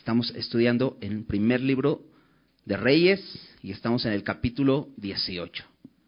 Estamos estudiando en el primer libro de Reyes y estamos en el capítulo 18.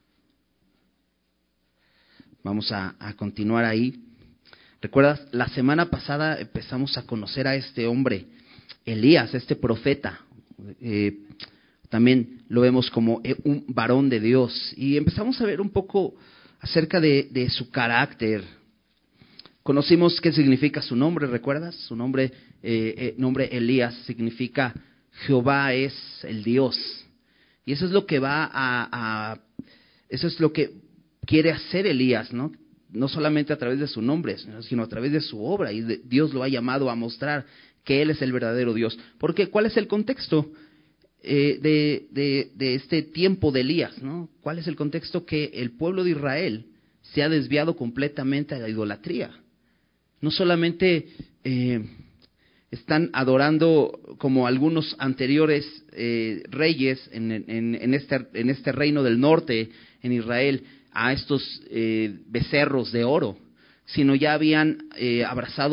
Vamos a continuar ahí. ¿Recuerdas? La semana pasada empezamos a conocer a este hombre, Elías, este profeta. También lo vemos como un varón de Dios. Y empezamos a ver un poco acerca de su carácter. Conocimos qué significa su nombre, ¿recuerdas? Su nombre Elías significa Jehová es el Dios. Y eso es lo que eso es lo que quiere hacer Elías, ¿no? No solamente a través de su nombre, sino a través de su obra. Y Dios lo ha llamado a mostrar que Él es el verdadero Dios. Porque, ¿cuál es el contexto de este tiempo de Elías, ¿no? ¿Cuál es el contexto? Que el pueblo de Israel se ha desviado completamente a la idolatría. No solamente están adorando como algunos anteriores reyes en este reino del norte, en Israel, a estos becerros de oro, sino ya habían abrazado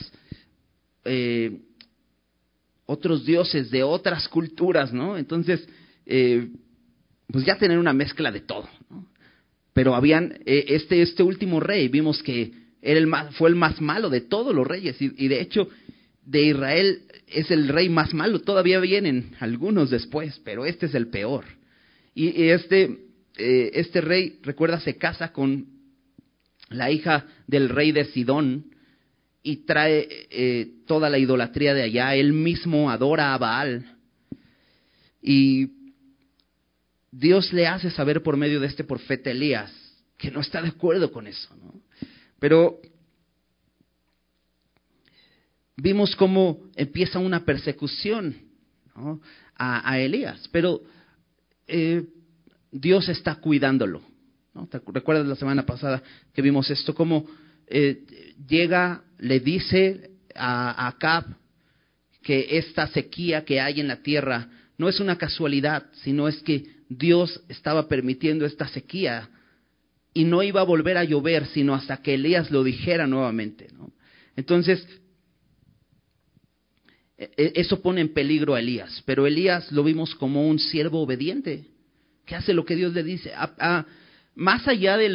otros dioses de otras culturas, ¿no? Entonces, pues ya tener una mezcla de todo, ¿no? Pero habían, este último rey, vimos que fue el más malo de todos los reyes, y de hecho, de Israel es el rey más malo. Todavía vienen algunos después, pero este es el peor. Y este rey, recuerda, se casa con la hija del rey de Sidón y trae toda la idolatría de allá. Él mismo adora a Baal. Y Dios le hace saber por medio de este profeta Elías que no está de acuerdo con eso, ¿no? Pero vimos cómo empieza una persecución, ¿no? a Elías, pero Dios está cuidándolo, ¿no? ¿Te recuerdas la semana pasada que vimos esto? Cómo llega, le dice a Acab que esta sequía que hay en la tierra no es una casualidad, sino es que Dios estaba permitiendo esta sequía y no iba a volver a llover sino hasta que Elías lo dijera nuevamente, ¿no? Entonces, eso pone en peligro a Elías, pero Elías lo vimos como un siervo obediente, que hace lo que Dios le dice. Más allá de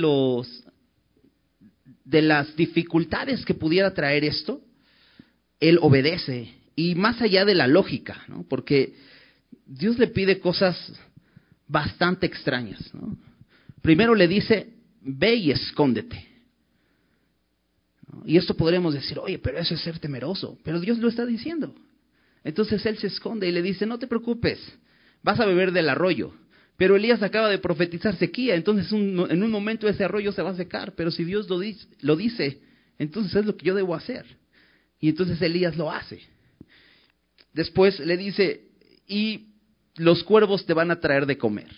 las dificultades que pudiera traer esto, él obedece, y más allá de la lógica, ¿no? Porque Dios le pide cosas bastante extrañas, ¿no? Primero le dice, ve y escóndete, ¿no? Y esto podríamos decir, oye, pero eso es ser temeroso, pero Dios lo está diciendo. Entonces él se esconde y le dice, no te preocupes, vas a beber del arroyo. Pero Elías acaba de profetizar sequía, entonces en un momento ese arroyo se va a secar, pero si Dios lo dice, entonces es lo que yo debo hacer. Y entonces Elías lo hace. Después le dice, y los cuervos te van a traer de comer.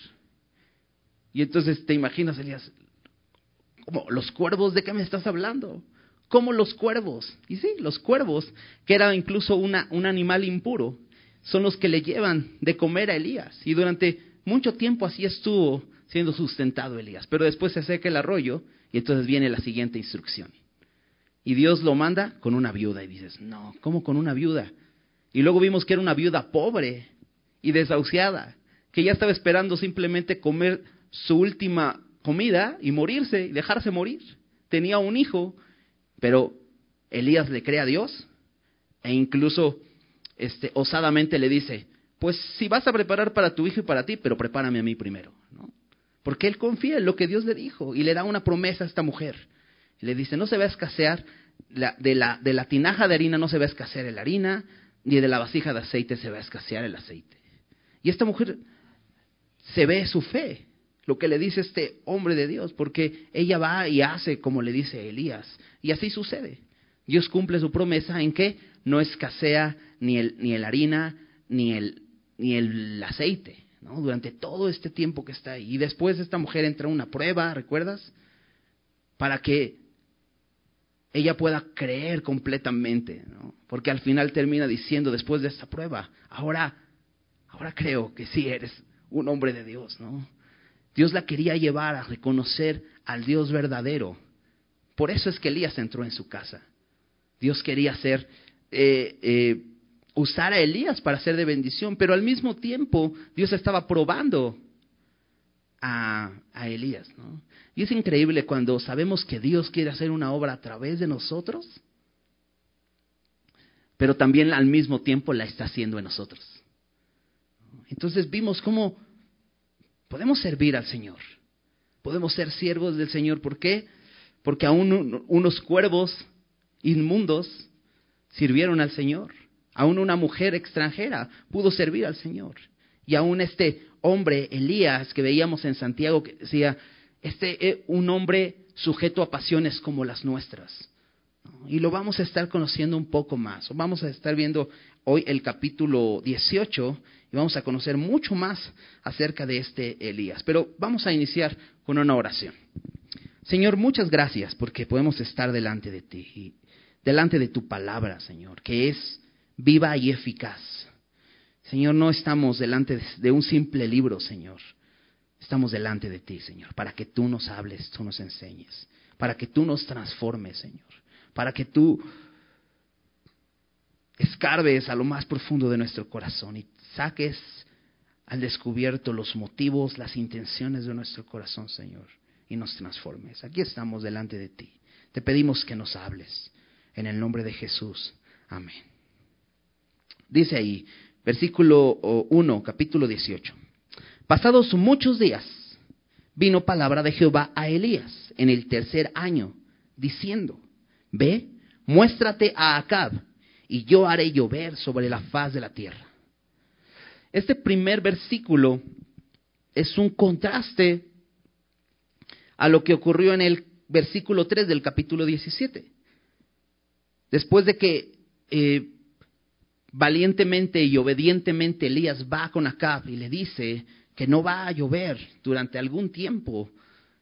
Y entonces te imaginas, Elías, ¿cómo? ¿Los cuervos? ¿De qué me estás hablando? ¿Cómo los cuervos? Y sí, los cuervos, que era incluso un animal impuro, son los que le llevan de comer a Elías. Y durante mucho tiempo así estuvo siendo sustentado Elías. Pero después se seca el arroyo y entonces viene la siguiente instrucción. Y Dios lo manda con una viuda. Y dices, no, ¿cómo con una viuda? Y luego vimos que era una viuda pobre y desahuciada, que ya estaba esperando simplemente comer su última comida y morirse, y dejarse morir. Tenía un hijo, pero Elías le cree a Dios e incluso osadamente le dice, pues si vas a preparar para tu hijo y para ti, pero prepárame a mí primero, ¿no? Porque él confía en lo que Dios le dijo y le da una promesa a esta mujer. Y le dice, no se va a escasear, de la tinaja de harina no se va a escasear la harina, ni de la vasija de aceite se va a escasear el aceite. Y esta mujer se ve su fe, lo que le dice este hombre de Dios, porque ella va y hace como le dice Elías. Y así sucede. Dios cumple su promesa en que no escasea ni el harina, ni el aceite, ¿no? Durante todo este tiempo que está ahí. Y después esta mujer entra a una prueba, ¿recuerdas? Para que ella pueda creer completamente, ¿no? Porque al final termina diciendo, después de esta prueba, ahora creo que sí eres un hombre de Dios, ¿no? Dios la quería llevar a reconocer al Dios verdadero. Por eso es que Elías entró en su casa. Dios quería hacer usar a Elías para ser de bendición, pero al mismo tiempo Dios estaba probando a Elías, ¿no? Y es increíble cuando sabemos que Dios quiere hacer una obra a través de nosotros, pero también al mismo tiempo la está haciendo en nosotros. Entonces vimos cómo podemos servir al Señor, podemos ser siervos del Señor. ¿Por qué? Porque aún unos cuervos inmundos sirvieron al Señor. Aún una mujer extranjera pudo servir al Señor. Y aún este hombre, Elías, que veíamos en Santiago, que decía, un hombre sujeto a pasiones como las nuestras. Y lo vamos a estar conociendo un poco más. Vamos a estar viendo hoy el capítulo 18 y vamos a conocer mucho más acerca de este Elías. Pero vamos a iniciar con una oración. Señor, muchas gracias porque podemos estar delante de ti, y delante de tu palabra, Señor, que es viva y eficaz. Señor, no estamos delante de un simple libro, Señor. Estamos delante de ti, Señor, para que tú nos hables, tú nos enseñes, para que tú nos transformes, Señor, para que tú escarbes a lo más profundo de nuestro corazón y saques al descubierto los motivos, las intenciones de nuestro corazón, Señor, y nos transformes. Aquí estamos delante de ti. Te pedimos que nos hables. En el nombre de Jesús. Amén. Dice ahí, versículo 1, capítulo 18. Pasados muchos días, vino palabra de Jehová a Elías en el 3er año, diciendo, ve, muéstrate a Acab, y yo haré llover sobre la faz de la tierra. Este primer versículo es un contraste a lo que ocurrió en el versículo 3 del capítulo 17. Después de que valientemente y obedientemente Elías va con Acab y le dice que no va a llover durante algún tiempo,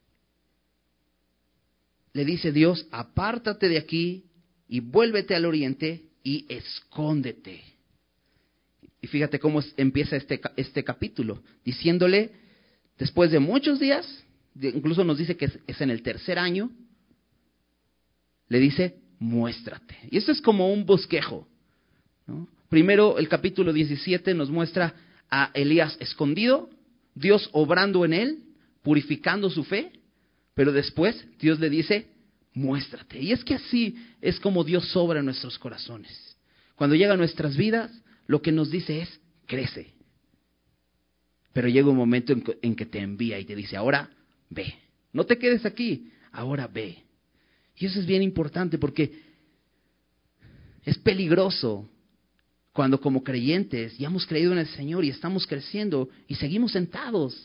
le dice Dios, apártate de aquí y vuélvete al oriente y escóndete. Y fíjate cómo empieza este capítulo, diciéndole, después de muchos días, incluso nos dice que es en el 3er año, le dice, muéstrate. Y esto es como un bosquejo, ¿no? Primero el capítulo 17 nos muestra a Elías escondido, Dios obrando en él, purificando su fe, pero después Dios le dice, muéstrate. Y es que así es como Dios obra en nuestros corazones. Cuando llega a nuestras vidas, lo que nos dice es, crece. Pero llega un momento en que te envía y te dice, ahora ve. No te quedes aquí, ahora ve. Y eso es bien importante porque es peligroso cuando como creyentes ya hemos creído en el Señor y estamos creciendo y seguimos sentados.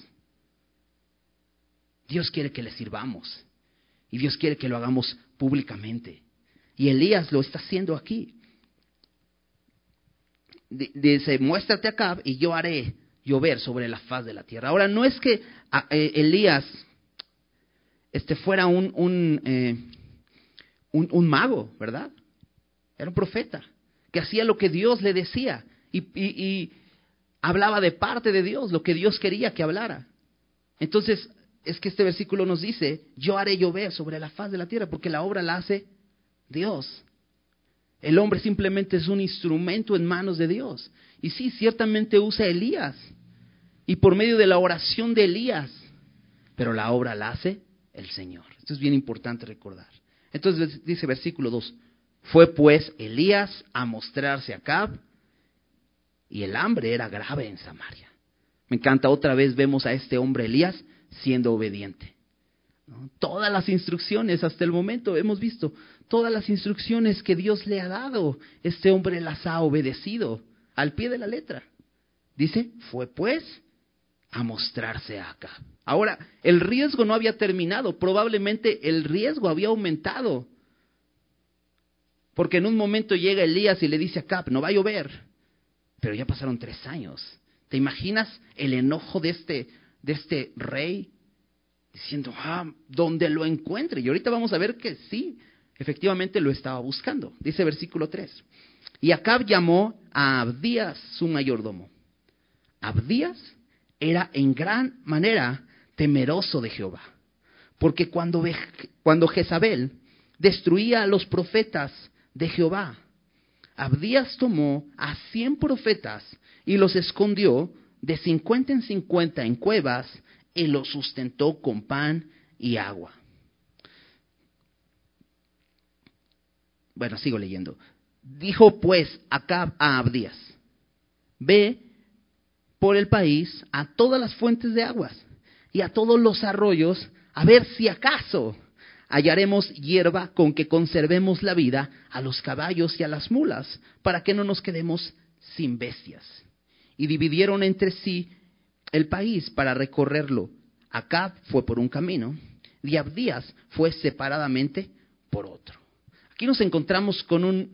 Dios quiere que le sirvamos y Dios quiere que lo hagamos públicamente. Y Elías lo está haciendo aquí. Dice, muéstrate acá y yo haré llover sobre la faz de la tierra. Ahora, no es que Elías fuera un mago, ¿verdad? Era un profeta que hacía lo que Dios le decía y hablaba de parte de Dios, lo que Dios quería que hablara. Entonces, es que este versículo nos dice, yo haré llover sobre la faz de la tierra, porque la obra la hace Dios. El hombre simplemente es un instrumento en manos de Dios. Y sí, ciertamente usa a Elías, y por medio de la oración de Elías, pero la obra la hace el Señor. Esto es bien importante recordar. Entonces dice versículo 2, fue pues Elías a mostrarse a Acab, y el hambre era grave en Samaria. Me encanta, otra vez vemos a este hombre Elías siendo obediente, ¿no? Todas las instrucciones hasta el momento hemos visto, todas las instrucciones que Dios le ha dado, este hombre las ha obedecido al pie de la letra. Dice, fue pues a mostrarse a Acab. Ahora, el riesgo no había terminado, probablemente el riesgo había aumentado. Porque en un momento llega Elías y le dice a Acab, no va a llover, pero ya pasaron 3 años. ¿Te imaginas el enojo de este rey? Diciendo, donde lo encuentre. Y ahorita vamos a ver que sí, efectivamente lo estaba buscando. Dice versículo 3. Y Acab llamó a Abdías, su mayordomo. Abdías era en gran manera temeroso de Jehová, porque cuando Jezabel destruía a los profetas de Jehová, Abdías tomó a 100 profetas y los escondió de 50 en 50 en cuevas y los sustentó con pan y agua. Bueno, sigo leyendo. Dijo pues Acab a Abdías: ve por el país a todas las fuentes de aguas y a todos los arroyos, a ver si acaso hallaremos hierba con que conservemos la vida a los caballos y a las mulas, para que no nos quedemos sin bestias. Y dividieron entre sí el país para recorrerlo. Acab fue por un camino y Abdías fue separadamente por otro. Aquí nos encontramos con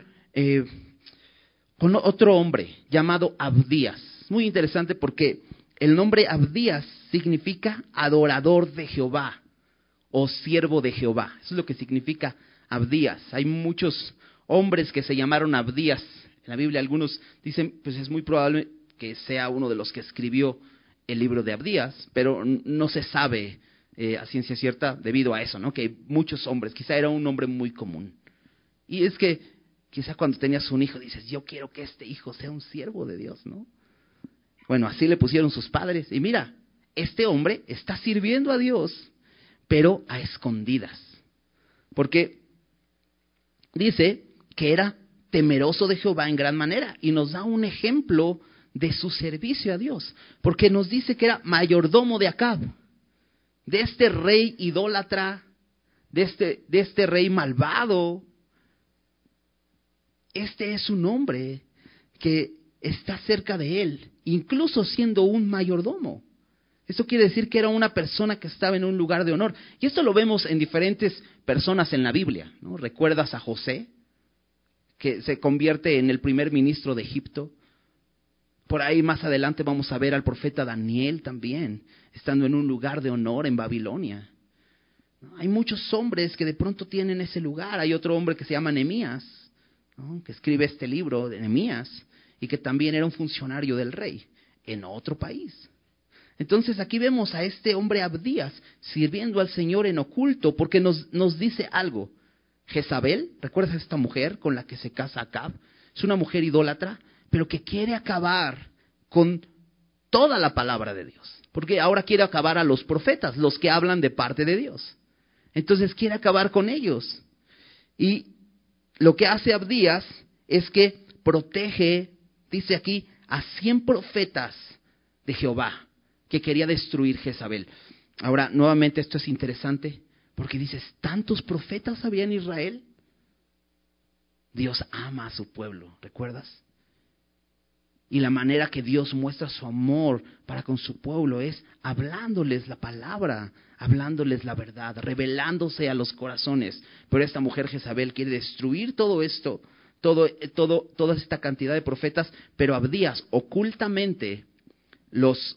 otro hombre llamado Abdías. Muy interesante porque el nombre Abdías significa adorador de Jehová o siervo de Jehová. Eso es lo que significa Abdías. Hay muchos hombres que se llamaron Abdías. En la Biblia algunos dicen, pues es muy probable que sea uno de los que escribió el libro de Abdías, pero no se sabe a ciencia cierta debido a eso, ¿no? Que muchos hombres, quizá era un nombre muy común. Y es que quizá cuando tenías un hijo dices, yo quiero que este hijo sea un siervo de Dios, ¿no? Bueno, así le pusieron sus padres. Y mira, este hombre está sirviendo a Dios, pero a escondidas. Porque dice que era temeroso de Jehová en gran manera. Y nos da un ejemplo de su servicio a Dios. Porque nos dice que era mayordomo de Acab, de este rey idólatra, de este rey malvado. Este es un hombre que está cerca de él, incluso siendo un mayordomo. Esto quiere decir que era una persona que estaba en un lugar de honor. Y esto lo vemos en diferentes personas en la Biblia, ¿no? ¿Recuerdas a José, que se convierte en el primer ministro de Egipto? Por ahí más adelante vamos a ver al profeta Daniel también, estando en un lugar de honor en Babilonia. Hay muchos hombres que de pronto tienen ese lugar. Hay otro hombre que se llama Nehemías, ¿no? Que escribe este libro de Nehemías y que también era un funcionario del rey en otro país. Entonces aquí vemos a este hombre Abdías sirviendo al Señor en oculto, porque nos dice algo. Jezabel, ¿recuerdas a esta mujer con la que se casa Acab? Es una mujer idólatra, pero que quiere acabar con toda la palabra de Dios. Porque ahora quiere acabar a los profetas, los que hablan de parte de Dios. Entonces quiere acabar con ellos. Y lo que hace Abdías es que protege, dice aquí, a 100 profetas de Jehová que quería destruir Jezabel. Ahora, nuevamente esto es interesante, porque dices, ¿tantos profetas había en Israel? Dios ama a su pueblo, ¿recuerdas? Y la manera que Dios muestra su amor para con su pueblo es hablándoles la palabra, hablándoles la verdad, revelándose a los corazones. Pero esta mujer Jezabel quiere destruir todo esto, toda esta cantidad de profetas, pero Abdías ocultamente los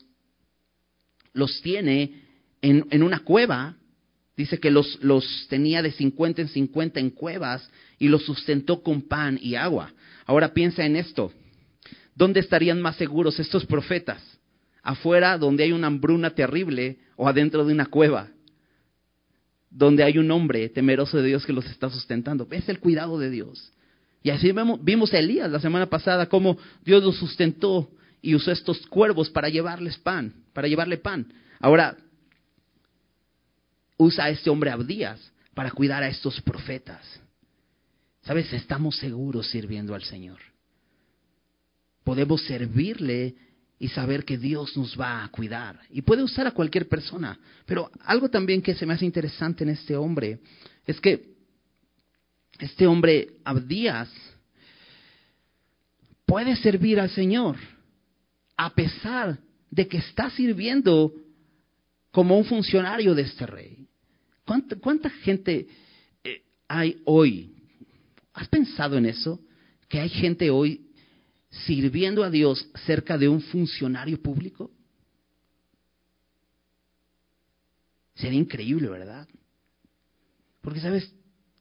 tiene en una cueva. Dice que los tenía de 50 en 50 en cuevas y los sustentó con pan y agua. Ahora piensa en esto. ¿Dónde estarían más seguros estos profetas? ¿Afuera, donde hay una hambruna terrible, o adentro de una cueva, donde hay un hombre temeroso de Dios que los está sustentando? Es el cuidado de Dios. Y así vimos a Elías la semana pasada, cómo Dios los sustentó y usó estos cuervos para llevarle pan. Ahora, usa a este hombre Abdías para cuidar a estos profetas. ¿Sabes? Estamos seguros sirviendo al Señor. Podemos servirle y saber que Dios nos va a cuidar. Y puede usar a cualquier persona. Pero algo también que se me hace interesante en este hombre es que este hombre Abdías puede servir al Señor a pesar de que está sirviendo como un funcionario de este rey. ¿Cuánta gente hay hoy? ¿Has pensado en eso? Que hay gente hoy sirviendo a Dios cerca de un funcionario público. Sería increíble, ¿verdad? Porque, ¿sabes?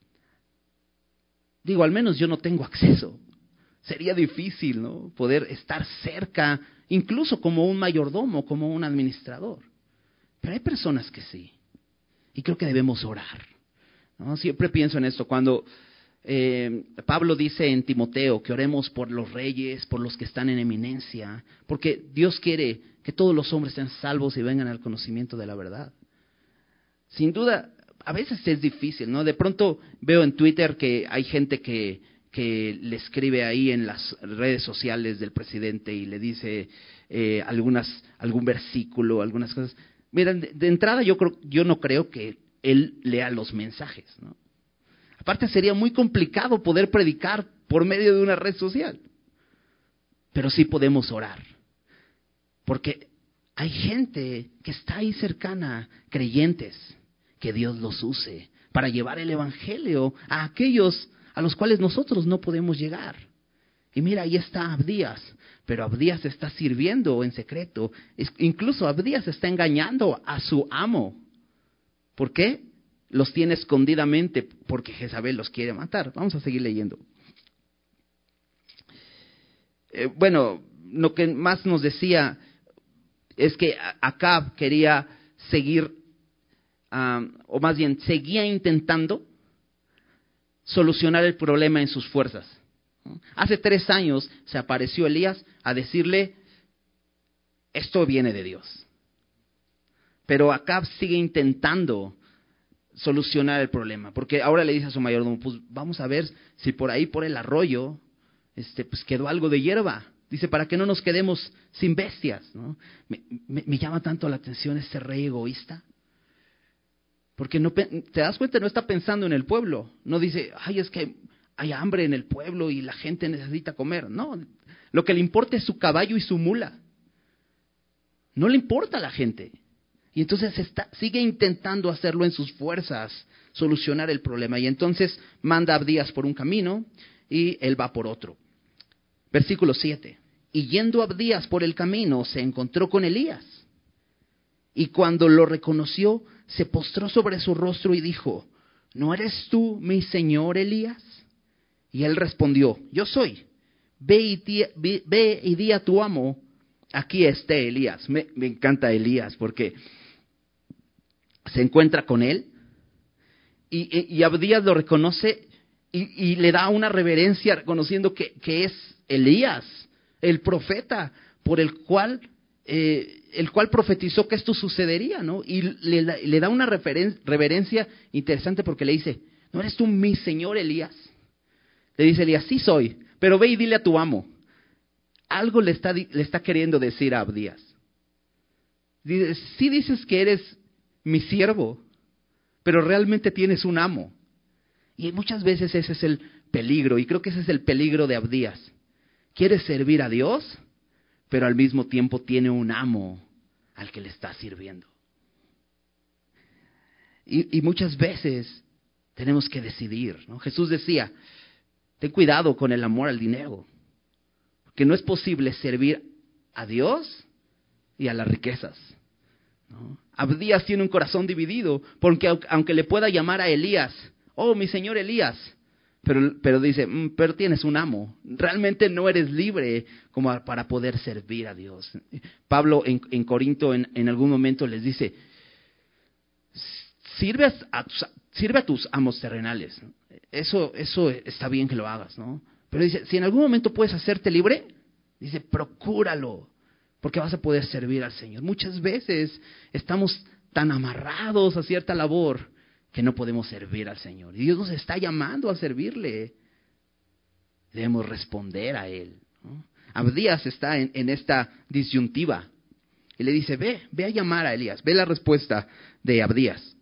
Digo, al menos yo no tengo acceso. Sería difícil, ¿no? Poder estar cerca, incluso como un mayordomo, como un administrador. Pero hay personas que sí. Y creo que debemos orar, ¿no? Siempre pienso en esto. Cuando Pablo dice en Timoteo que oremos por los reyes, por los que están en eminencia, porque Dios quiere que todos los hombres sean salvos y vengan al conocimiento de la verdad. Sin duda, a veces es difícil, ¿no? De pronto veo en Twitter que hay gente que le escribe ahí en las redes sociales del presidente y le dice algún versículo, algunas cosas. Miren, de entrada yo no creo que él lea los mensajes, ¿no? Aparte sería muy complicado poder predicar por medio de una red social. Pero sí podemos orar. Porque hay gente que está ahí cercana, creyentes, que Dios los use para llevar el evangelio a aquellos a los cuales nosotros no podemos llegar. Y mira, ahí está Abdías, pero Abdías está sirviendo en secreto. Incluso Abdías está engañando a su amo. ¿Por qué? Los tiene escondidamente porque Jezabel los quiere matar. Vamos a seguir leyendo. Bueno, lo que más nos decía es que Acab quería seguir, o más bien seguía intentando solucionar el problema en sus fuerzas. Hace 3 años se apareció Elías a decirle, esto viene de Dios. Pero Acab sigue intentando solucionar el problema, porque ahora le dice a su mayordomo, pues vamos a ver si por ahí, por el arroyo, pues quedó algo de hierba. Dice, para que no nos quedemos sin bestias, ¿no? Me llama tanto la atención ese rey egoísta, porque no, te das cuenta, no está pensando en el pueblo. No dice, ay, es que hay hambre en el pueblo y la gente necesita comer. No, lo que le importa es su caballo y su mula. No le importa a la gente. Y entonces sigue intentando hacerlo en sus fuerzas, solucionar el problema. Y entonces manda a Abdías por un camino y él va por otro. Versículo 7. Y yendo Abdías por el camino, se encontró con Elías. Y cuando lo reconoció, se postró sobre su rostro y dijo, ¿no eres tú mi señor Elías? Y él respondió, yo soy. Ve y di a tu amo, aquí está Elías. Me encanta Elías porque se encuentra con él y Abdías lo reconoce y le da una reverencia reconociendo que es Elías, el profeta por el cual profetizó que esto sucedería, ¿no? Y le da una reverencia interesante porque le dice, ¿no eres tú mi señor Elías? Le dice Elías, sí soy, pero ve y dile a tu amo. Algo le está queriendo decir a Abdías. Dice, sí dices que eres mi siervo, pero realmente tienes un amo. Y muchas veces ese es el peligro, y creo que ese es el peligro de Abdías. Quiere servir a Dios, pero al mismo tiempo tiene un amo al que le está sirviendo. Y muchas veces tenemos que decidir, ¿no? Jesús decía, ten cuidado con el amor al dinero, porque no es posible servir a Dios y a las riquezas, ¿no? Abdías tiene un corazón dividido, porque aunque le pueda llamar a Elías, oh, mi señor Elías, pero dice, pero tienes un amo, realmente no eres libre como para poder servir a Dios. Pablo en Corinto en algún momento les dice, sirve a tus amos terrenales, ¿no? Eso está bien que lo hagas, ¿no? Pero dice, si en algún momento puedes hacerte libre, dice, procúralo, porque vas a poder servir al Señor. Muchas veces estamos tan amarrados a cierta labor que no podemos servir al Señor. Y Dios nos está llamando a servirle. Debemos responder a Él, ¿no? Abdías está en esta disyuntiva. Y le dice, ve a llamar a Elías. Ve la respuesta de Abdías.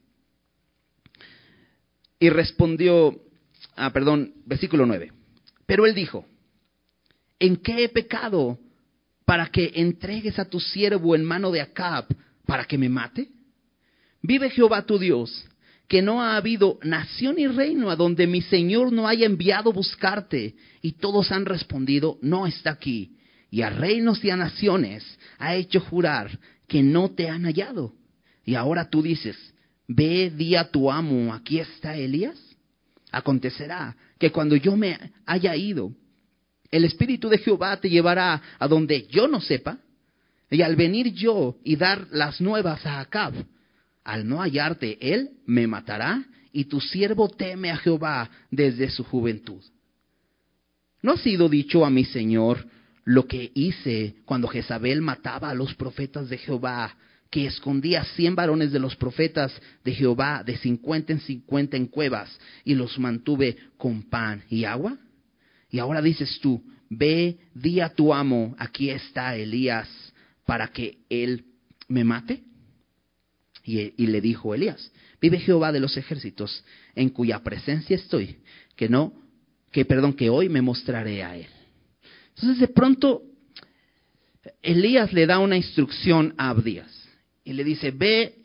Y respondió, versículo 9. Pero él dijo, ¿en qué he pecado para que entregues a tu siervo en mano de Acab para que me mate? Vive Jehová tu Dios, que no ha habido nación y reino a donde mi Señor no haya enviado buscarte. Y todos han respondido, no está aquí. Y a reinos y a naciones ha hecho jurar que no te han hallado. Y ahora tú dices, ve, di a tu amo, aquí está Elías. Acontecerá que cuando yo me haya ido, el Espíritu de Jehová te llevará a donde yo no sepa, y al venir yo y dar las nuevas a Acab, al no hallarte, él me matará y tu siervo teme a Jehová desde su juventud. ¿No ha sido dicho a mi señor lo que hice cuando Jezabel mataba a los profetas de Jehová, que escondía 100 varones de los profetas de Jehová de 50 en 50 en cuevas, y los mantuve con pan y agua? Y ahora dices tú, ve, di a tu amo, aquí está Elías, para que él me mate. Y le dijo Elías, vive Jehová de los ejércitos, en cuya presencia estoy, que hoy me mostraré a él. Entonces de pronto Elías le da una instrucción a Abdías y le dice, ve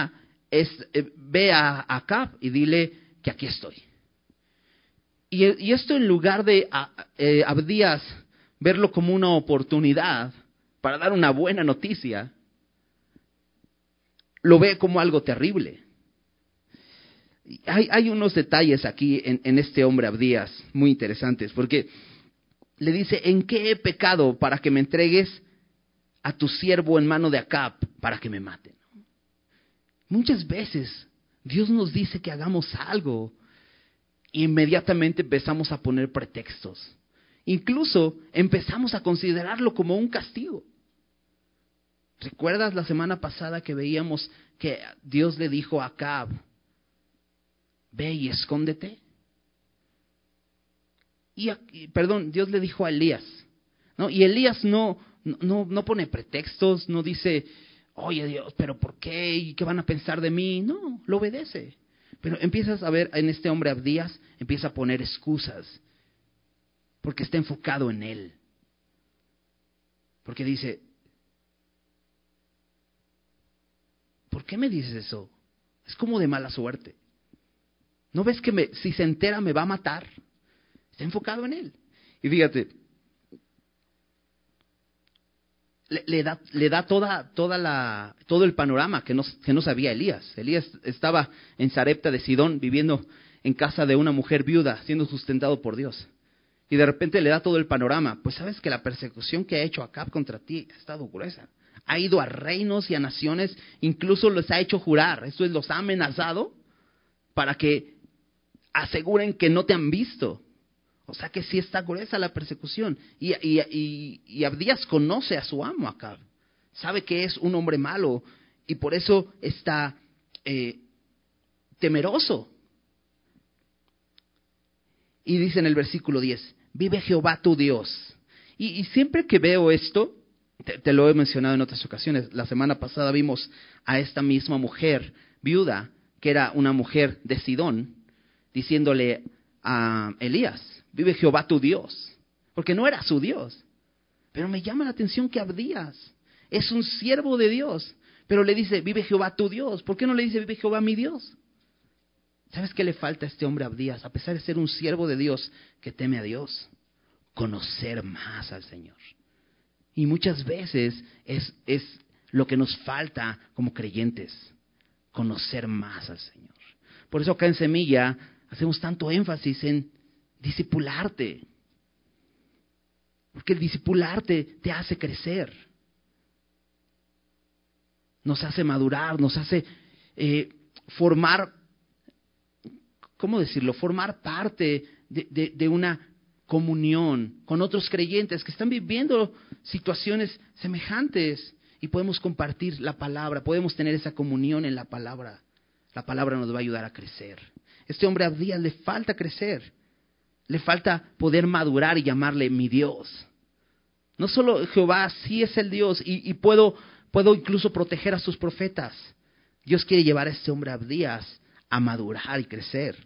a Acab y dile que aquí estoy. Y esto, en lugar de Abdías verlo como una oportunidad para dar una buena noticia, lo ve como algo terrible. Hay unos detalles aquí en este hombre Abdías muy interesantes, porque le dice, ¿en qué he pecado para que me entregues a tu siervo en mano de Acab para que me maten? Muchas veces Dios nos dice que hagamos algo e inmediatamente empezamos a poner pretextos. Incluso empezamos a considerarlo como un castigo. ¿Recuerdas la semana pasada que veíamos que Dios le dijo a Acab, ve y escóndete? Dios le dijo a Elías, ¿no? Y Elías no pone pretextos, no dice, oye Dios, pero ¿por qué? ¿Y qué van a pensar de mí? No, lo obedece. Pero empiezas a ver en este hombre Abdías, empieza a poner excusas, porque está enfocado en él. Porque dice, ¿por qué me dices eso? Es como de mala suerte. ¿No ves que si se entera me va a matar? Está enfocado en él. Y fíjate, le da todo el panorama que no sabía Elías. Elías estaba en Sarepta de Sidón, viviendo en casa de una mujer viuda, siendo sustentado por Dios. Y de repente le da todo el panorama. Pues sabes que la persecución que ha hecho Acab contra ti ha estado gruesa. Ha ido a reinos y a naciones, incluso los ha hecho jurar. Esto es, los ha amenazado para que aseguren que no te han visto. O sea que sí está gruesa la persecución. Y Abdías conoce a su amo Acab. Sabe que es un hombre malo y por eso está temeroso. Y dice en el versículo 10, vive Jehová tu Dios. Y siempre que veo esto, te lo he mencionado en otras ocasiones. La semana pasada vimos a esta misma mujer viuda, que era una mujer de Sidón, diciéndole a Elías, vive Jehová tu Dios, porque no era su Dios. Pero me llama la atención que Abdías es un siervo de Dios, pero le dice, vive Jehová tu Dios. ¿Por qué no le dice, vive Jehová mi Dios? ¿Sabes qué le falta a este hombre Abdías? A pesar de ser un siervo de Dios que teme a Dios, conocer más al Señor. Y muchas veces es lo que nos falta como creyentes, conocer más al Señor. Por eso acá en Semilla hacemos tanto énfasis en discipularte. Porque el discipularte te hace crecer. Nos hace madurar, nos hace formar, ¿cómo decirlo? Formar parte de una comunión con otros creyentes que están viviendo situaciones semejantes y podemos compartir la palabra, podemos tener esa comunión en la palabra. La palabra nos va a ayudar a crecer. Este hombre Abdías le falta crecer, le falta poder madurar y llamarle mi Dios. No solo Jehová sí es el Dios y puedo incluso proteger a sus profetas. Dios quiere llevar a este hombre Abdías a madurar y crecer.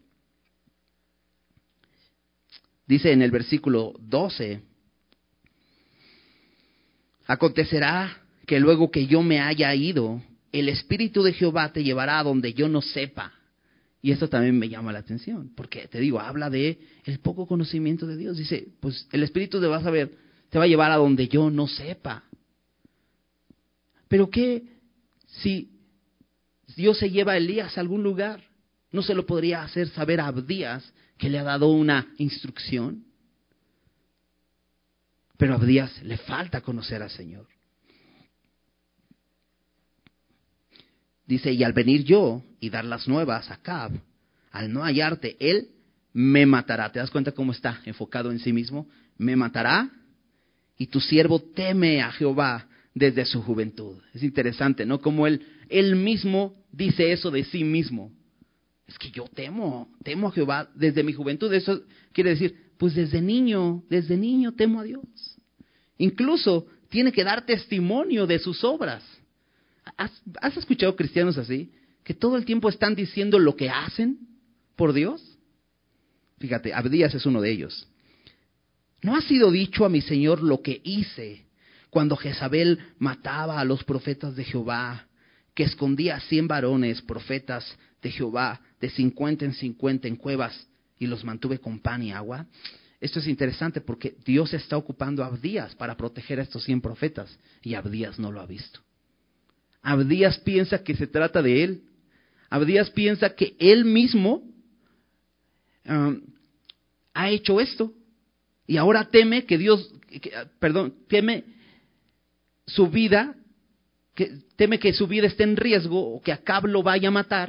Dice en el versículo 12, acontecerá que luego que yo me haya ido, el Espíritu de Jehová te llevará a donde yo no sepa. Y esto también me llama la atención, porque te digo, habla de el poco conocimiento de Dios. Dice, pues el Espíritu te va a llevar a donde yo no sepa. Pero ¿qué si Dios se lleva a Elías a algún lugar? ¿No se lo podría hacer saber a Abdías que le ha dado una instrucción? Pero a Abdías le falta conocer al Señor. Dice, y al venir yo y dar las nuevas a Acab, al no hallarte, Él me matará. ¿Te das cuenta cómo está enfocado en sí mismo? Me matará, y tu siervo teme a Jehová desde su juventud. Es interesante, ¿no? Como él mismo dice eso de sí mismo. Es que yo temo a Jehová desde mi juventud. Eso quiere decir, pues desde niño temo a Dios. Incluso tiene que dar testimonio de sus obras. ¿Has escuchado cristianos así? Que todo el tiempo están diciendo lo que hacen por Dios. Fíjate, Abdías es uno de ellos. ¿No ha sido dicho a mi Señor lo que hice cuando Jezabel mataba a los profetas de Jehová, que escondía a 100 varones, profetas de Jehová, de 50 en 50 en cuevas, y los mantuve con pan y agua? Esto es interesante porque Dios está ocupando a Abdías para proteger a estos 100 profetas, y Abdías no lo ha visto. Abdías piensa que se trata de él. Abdías piensa que él mismo ha hecho esto. Y ahora teme teme su vida, teme que su vida esté en riesgo o que Acab lo vaya a matar,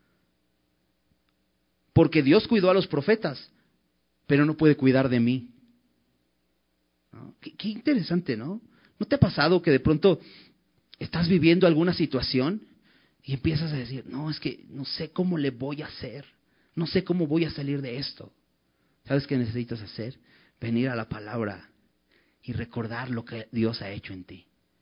porque Dios cuidó a los profetas, pero no puede cuidar de mí. ¿No? Qué interesante, ¿no? ¿No te ha pasado que de pronto estás viviendo alguna situación y empiezas a decir, no, es que no sé cómo le voy a hacer, no sé cómo voy a salir de esto? ¿Sabes qué necesitas hacer? Venir a la palabra y recordar lo que Dios ha hecho en ti.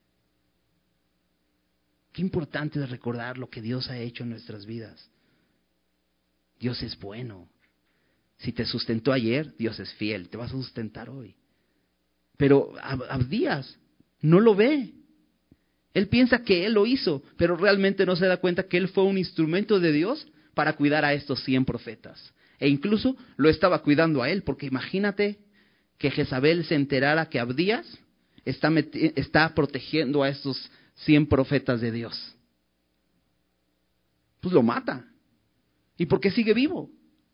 Qué importante es recordar lo que Dios ha hecho en nuestras vidas. Dios es bueno. Si te sustentó ayer, Dios es fiel, te vas a sustentar hoy. Pero Abdías no lo ve. Él piensa que él lo hizo, pero realmente no se da cuenta que él fue un instrumento de Dios para cuidar a estos 100 profetas. E incluso lo estaba cuidando a él, porque imagínate que Jezabel se enterara que Abdías está protegiendo a estos 100 profetas de Dios. Pues lo mata. ¿Y por qué sigue vivo?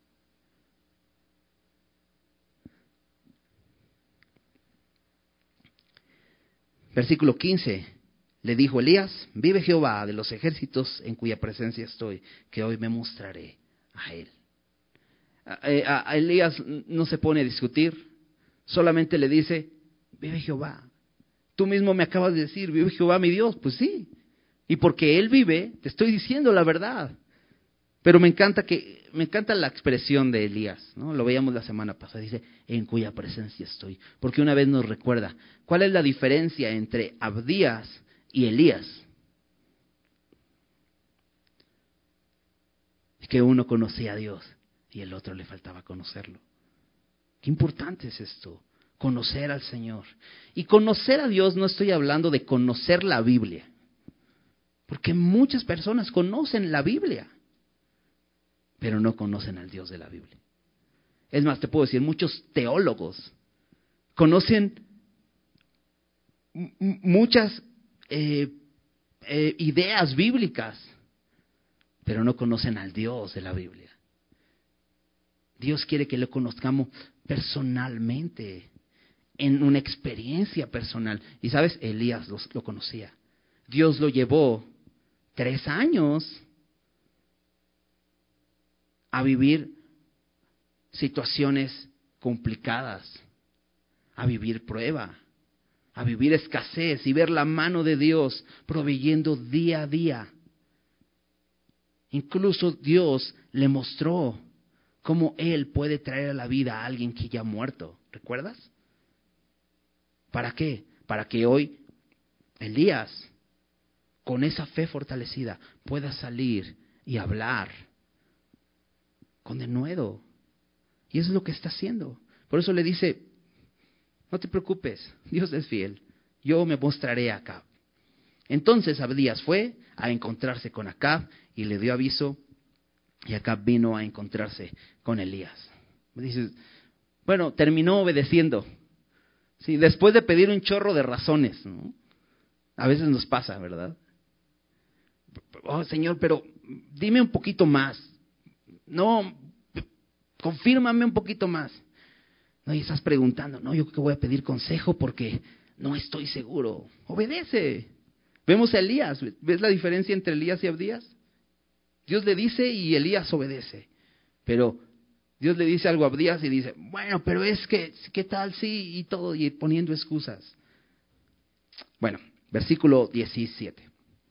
Versículo 15. Le dijo Elías, vive Jehová de los ejércitos en cuya presencia estoy, que hoy me mostraré a él. A Elías no se pone a discutir, solamente le dice, vive Jehová. Tú mismo me acabas de decir, vive Jehová mi Dios. Pues sí, y porque Él vive, te estoy diciendo la verdad. Pero me encanta la expresión de Elías, ¿no? Lo veíamos la semana pasada, dice, en cuya presencia estoy. Porque una vez nos recuerda, ¿cuál es la diferencia entre Abdías y Elías? Es que uno conocía a Dios y el otro le faltaba conocerlo. Qué importante es esto, conocer al Señor. Y conocer a Dios no estoy hablando de conocer la Biblia, porque muchas personas conocen la Biblia, pero no conocen al Dios de la Biblia. Es más, te puedo decir, muchos teólogos conocen muchas ideas bíblicas, pero no conocen al Dios de la Biblia. Dios quiere que lo conozcamos personalmente, en una experiencia personal. Y sabes, Elías lo conocía. Dios lo llevó 3 años a vivir situaciones complicadas, a vivir prueba, a vivir escasez y ver la mano de Dios proveyendo día a día. Incluso Dios le mostró cómo Él puede traer a la vida a alguien que ya ha muerto. ¿Recuerdas? ¿Para qué? Para que hoy Elías, con esa fe fortalecida, pueda salir y hablar con denuedo. Y eso es lo que está haciendo. Por eso le dice, no te preocupes, Dios es fiel, yo me mostraré a Acab. Entonces Abdías fue a encontrarse con Acab y le dio aviso, y Acab vino a encontrarse con Elías. Dices, bueno, terminó obedeciendo. Sí, después de pedir un chorro de razones, ¿no? A veces nos pasa, ¿verdad? Oh, Señor, pero dime un poquito más. No, confírmame un poquito más. No, y estás preguntando, no, yo creo que voy a pedir consejo porque no estoy seguro. Obedece. Vemos a Elías. ¿Ves la diferencia entre Elías y Abdías? Dios le dice y Elías obedece. Pero Dios le dice algo a Abdías y dice, bueno, pero es que, ¿qué tal? Sí, y todo, y poniendo excusas. Bueno, versículo 17.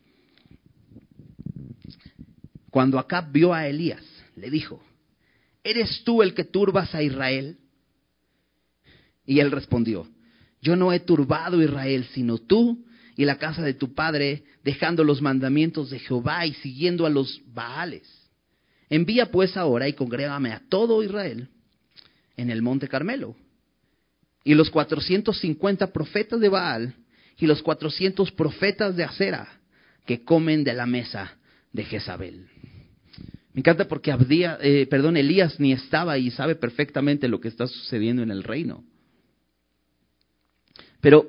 Cuando Acab vio a Elías, le dijo, ¿eres tú el que turbas a Israel? Y él respondió, yo no he turbado Israel, sino tú y la casa de tu padre, dejando los mandamientos de Jehová y siguiendo a los Baales. Envía pues ahora y congrégame a todo Israel en el monte Carmelo. Y los 450 profetas de Baal y los 400 profetas de Acera que comen de la mesa de Jezabel. Me encanta porque Elías ni estaba y sabe perfectamente lo que está sucediendo en el reino. Pero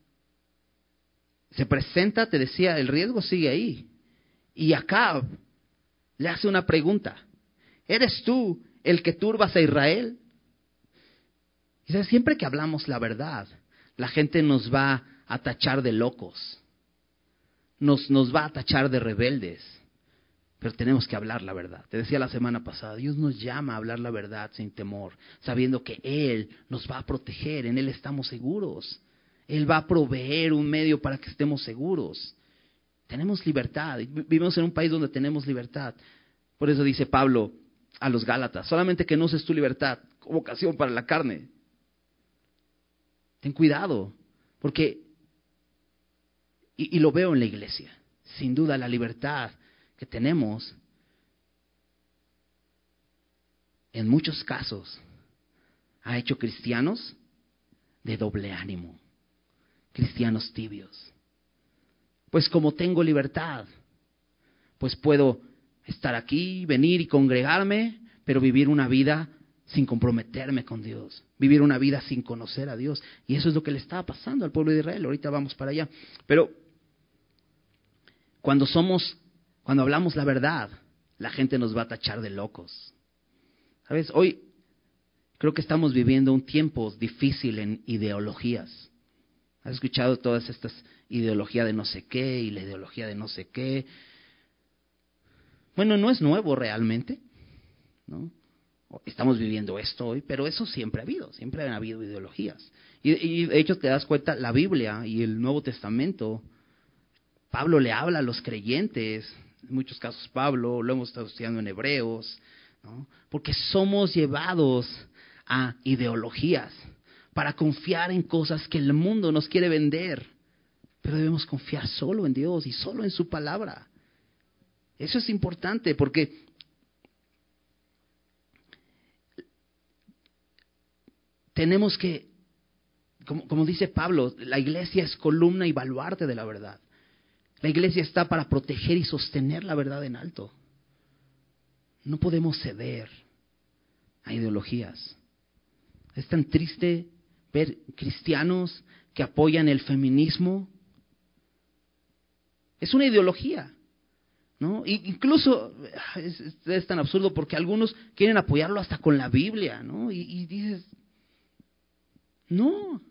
se presenta, te decía, el riesgo sigue ahí. Y Acab le hace una pregunta. ¿Eres tú el que turbas a Israel? Y ¿sabes? Siempre que hablamos la verdad, la gente nos va a tachar de locos. Nos va a tachar de rebeldes. Pero tenemos que hablar la verdad. Te decía la semana pasada, Dios nos llama a hablar la verdad sin temor, sabiendo que Él nos va a proteger, en Él estamos seguros. Él va a proveer un medio para que estemos seguros. Tenemos libertad. Vivimos en un país donde tenemos libertad. Por eso dice Pablo a los Gálatas, solamente que no uses tu libertad como ocasión para la carne. Ten cuidado, porque, y lo veo en la iglesia, sin duda la libertad que tenemos, en muchos casos, ha hecho cristianos de doble ánimo, cristianos tibios. Pues como tengo libertad, pues puedo estar aquí, venir y congregarme, pero vivir una vida sin comprometerme con Dios, vivir una vida sin conocer a Dios. Y eso es lo que le estaba pasando al pueblo de Israel. Ahorita vamos para allá. Pero cuando hablamos la verdad, la gente nos va a tachar de locos. ¿Sabes? Hoy creo que estamos viviendo un tiempo difícil en ideologías. ¿Has escuchado todas estas ideologías de no sé qué y la ideología de no sé qué? Bueno, no es nuevo realmente, ¿no? Estamos viviendo esto hoy, pero eso siempre ha habido, siempre han habido ideologías. Y de hecho te das cuenta, la Biblia y el Nuevo Testamento, Pablo le habla a los creyentes, en muchos casos Pablo, lo hemos estado estudiando en Hebreos, ¿no? Porque somos llevados a ideologías para confiar en cosas que el mundo nos quiere vender, pero debemos confiar solo en Dios y solo en su palabra. Eso es importante porque tenemos que, como dice Pablo, la iglesia es columna y baluarte de la verdad. La iglesia está para proteger y sostener la verdad en alto. No podemos ceder a ideologías. Es tan triste ver cristianos que apoyan el feminismo. Es una ideología, ¿no? Incluso es tan absurdo porque algunos quieren apoyarlo hasta con la Biblia, ¿no? Y dices, no.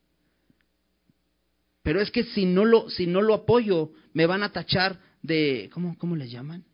Pero es que si no lo apoyo, me van a tachar de, ¿cómo les llaman?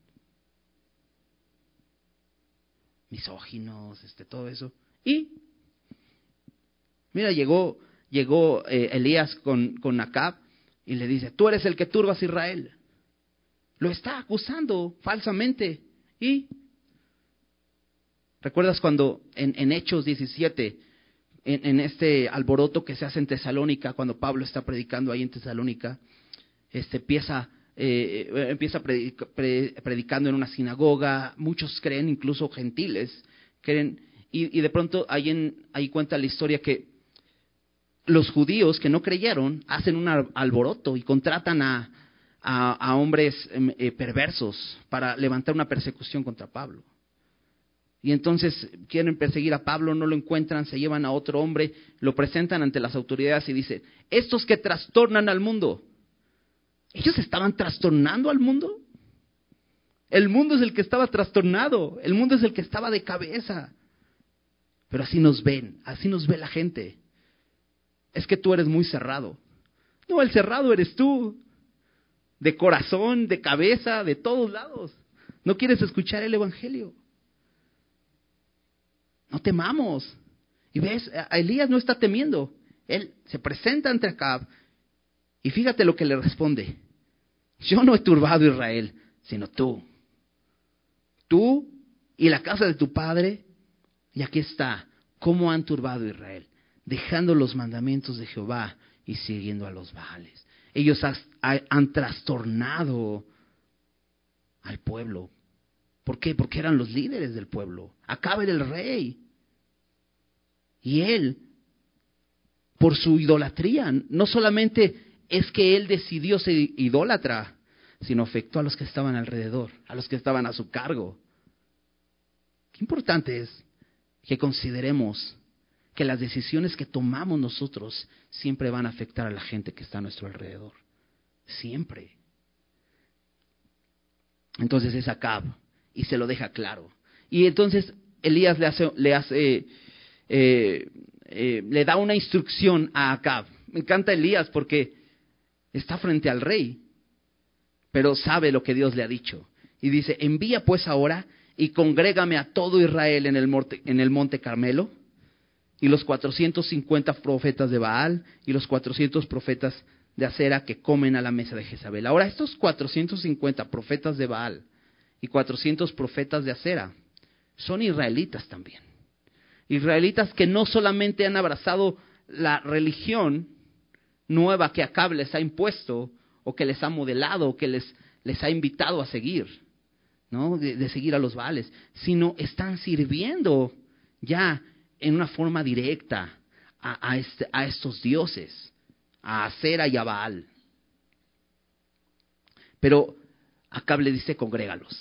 Misóginos, todo eso. Y mira, llegó Elías con Acab y le dice, tú eres el que turbas a Israel. Lo está acusando falsamente. Y ¿recuerdas cuando en Hechos 17, en este alboroto que se hace en Tesalónica, cuando Pablo está predicando ahí en Tesalónica, empieza predicando en una sinagoga, muchos creen, incluso gentiles, creen, y de pronto ahí cuenta la historia que los judíos que no creyeron hacen un alboroto y contratan a hombres perversos para levantar una persecución contra Pablo. Y entonces quieren perseguir a Pablo, no lo encuentran, se llevan a otro hombre, lo presentan ante las autoridades y dicen, estos que trastornan al mundo, ¿ellos estaban trastornando al mundo? El mundo es el que estaba trastornado, el mundo es el que estaba de cabeza. Pero así nos ven, así nos ve la gente. Es que tú eres muy cerrado. No, el cerrado eres tú. De corazón, de cabeza, de todos lados. No quieres escuchar el evangelio. no temamos. Y ves, a Elías no está temiendo. Él se presenta ante Acab y fíjate lo que le responde. Yo no he turbado a Israel, sino tú. Tú y la casa de tu padre. Y aquí está, cómo han turbado a Israel, dejando los mandamientos de Jehová y siguiendo a los Baales. Ellos han trastornado al pueblo. ¿Por qué? Porque eran los líderes del pueblo. Acab era el rey. Y él, por su idolatría, no solamente es que él decidió ser idólatra, sino afectó a los que estaban alrededor, a los que estaban a su cargo. Qué importante es que consideremos que las decisiones que tomamos nosotros siempre van a afectar a la gente que está a nuestro alrededor. Siempre. Entonces es Acab y se lo deja claro. Y entonces Elías le da una instrucción a Acab. Me encanta Elías porque está frente al rey, pero sabe lo que Dios le ha dicho. Y dice, envía pues ahora y congrégame a todo Israel en el monte Carmelo, y los 450 profetas de Baal, y los 400 profetas de Acera que comen a la mesa de Jezabel. Ahora, estos 450 profetas de Baal y 400 profetas de Acera son israelitas también. Israelitas que no solamente han abrazado la religión nueva que Acab les ha impuesto, o que les ha modelado, o que les ha invitado a seguir, ¿no? De seguir a los Baales, sino están sirviendo ya en una forma directa a estos dioses, a Acera y a Baal. Pero Acab le dice, congrégalos.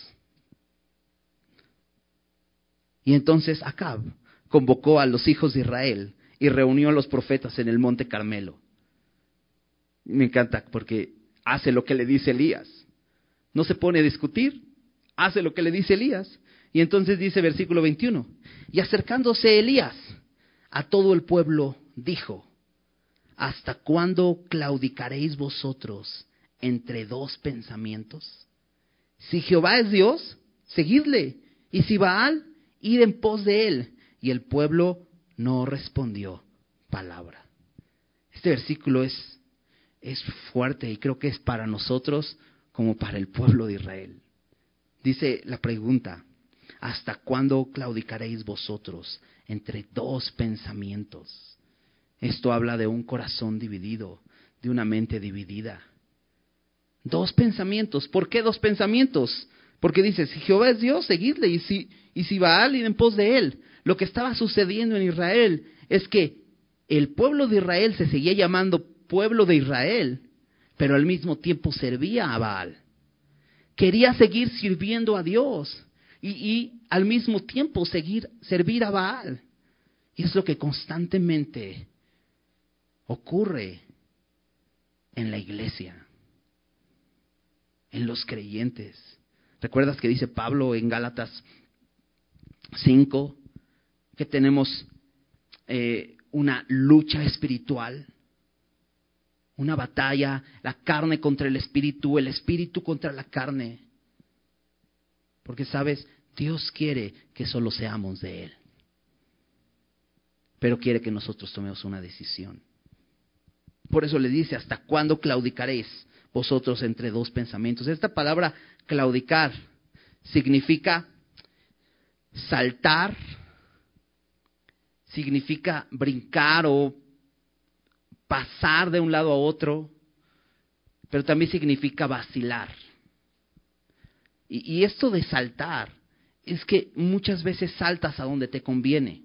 Y entonces Acab convocó a los hijos de Israel y reunió a los profetas en el monte Carmelo. Me encanta porque hace lo que le dice Elías. No se pone a discutir, hace lo que le dice Elías. Y entonces dice versículo 21, y acercándose Elías a todo el pueblo, dijo, ¿hasta cuándo claudicaréis vosotros entre dos pensamientos? Si Jehová es Dios, seguidle, y si Baal, id en pos de él. Y el pueblo no respondió palabra. Este versículo es fuerte y creo que es para nosotros como para el pueblo de Israel. Dice la pregunta, ¿hasta cuándo claudicaréis vosotros entre dos pensamientos? Esto habla de un corazón dividido, de una mente dividida. Dos pensamientos. ¿Por qué dos pensamientos? Porque dice, si Jehová es Dios, seguidle, y si Baal, id en pos de él. Lo que estaba sucediendo en Israel es que el pueblo de Israel se seguía llamando pueblo de Israel, pero al mismo tiempo servía a Baal. Quería seguir sirviendo a Dios y al mismo tiempo servir a Baal. Y es lo que constantemente ocurre en la iglesia, en los creyentes. ¿Recuerdas que dice Pablo en Gálatas 5 que tenemos una lucha espiritual? Una batalla, la carne contra el espíritu contra la carne. Porque sabes, Dios quiere que solo seamos de Él. Pero quiere que nosotros tomemos una decisión. Por eso le dice, ¿hasta cuándo claudicaréis vosotros entre dos pensamientos? Esta palabra claudicar significa saltar, significa brincar o pasar de un lado a otro, pero también significa vacilar. Y esto de saltar es que muchas veces saltas a donde te conviene.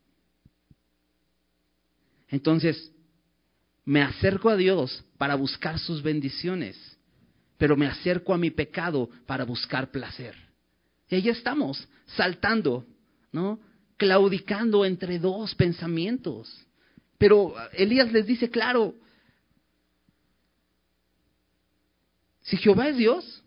Entonces, me acerco a Dios para buscar sus bendiciones, pero me acerco a mi pecado para buscar placer. Y ahí estamos, saltando, ¿no? Claudicando entre dos pensamientos. Pero Elías les dice, claro, si Jehová es Dios,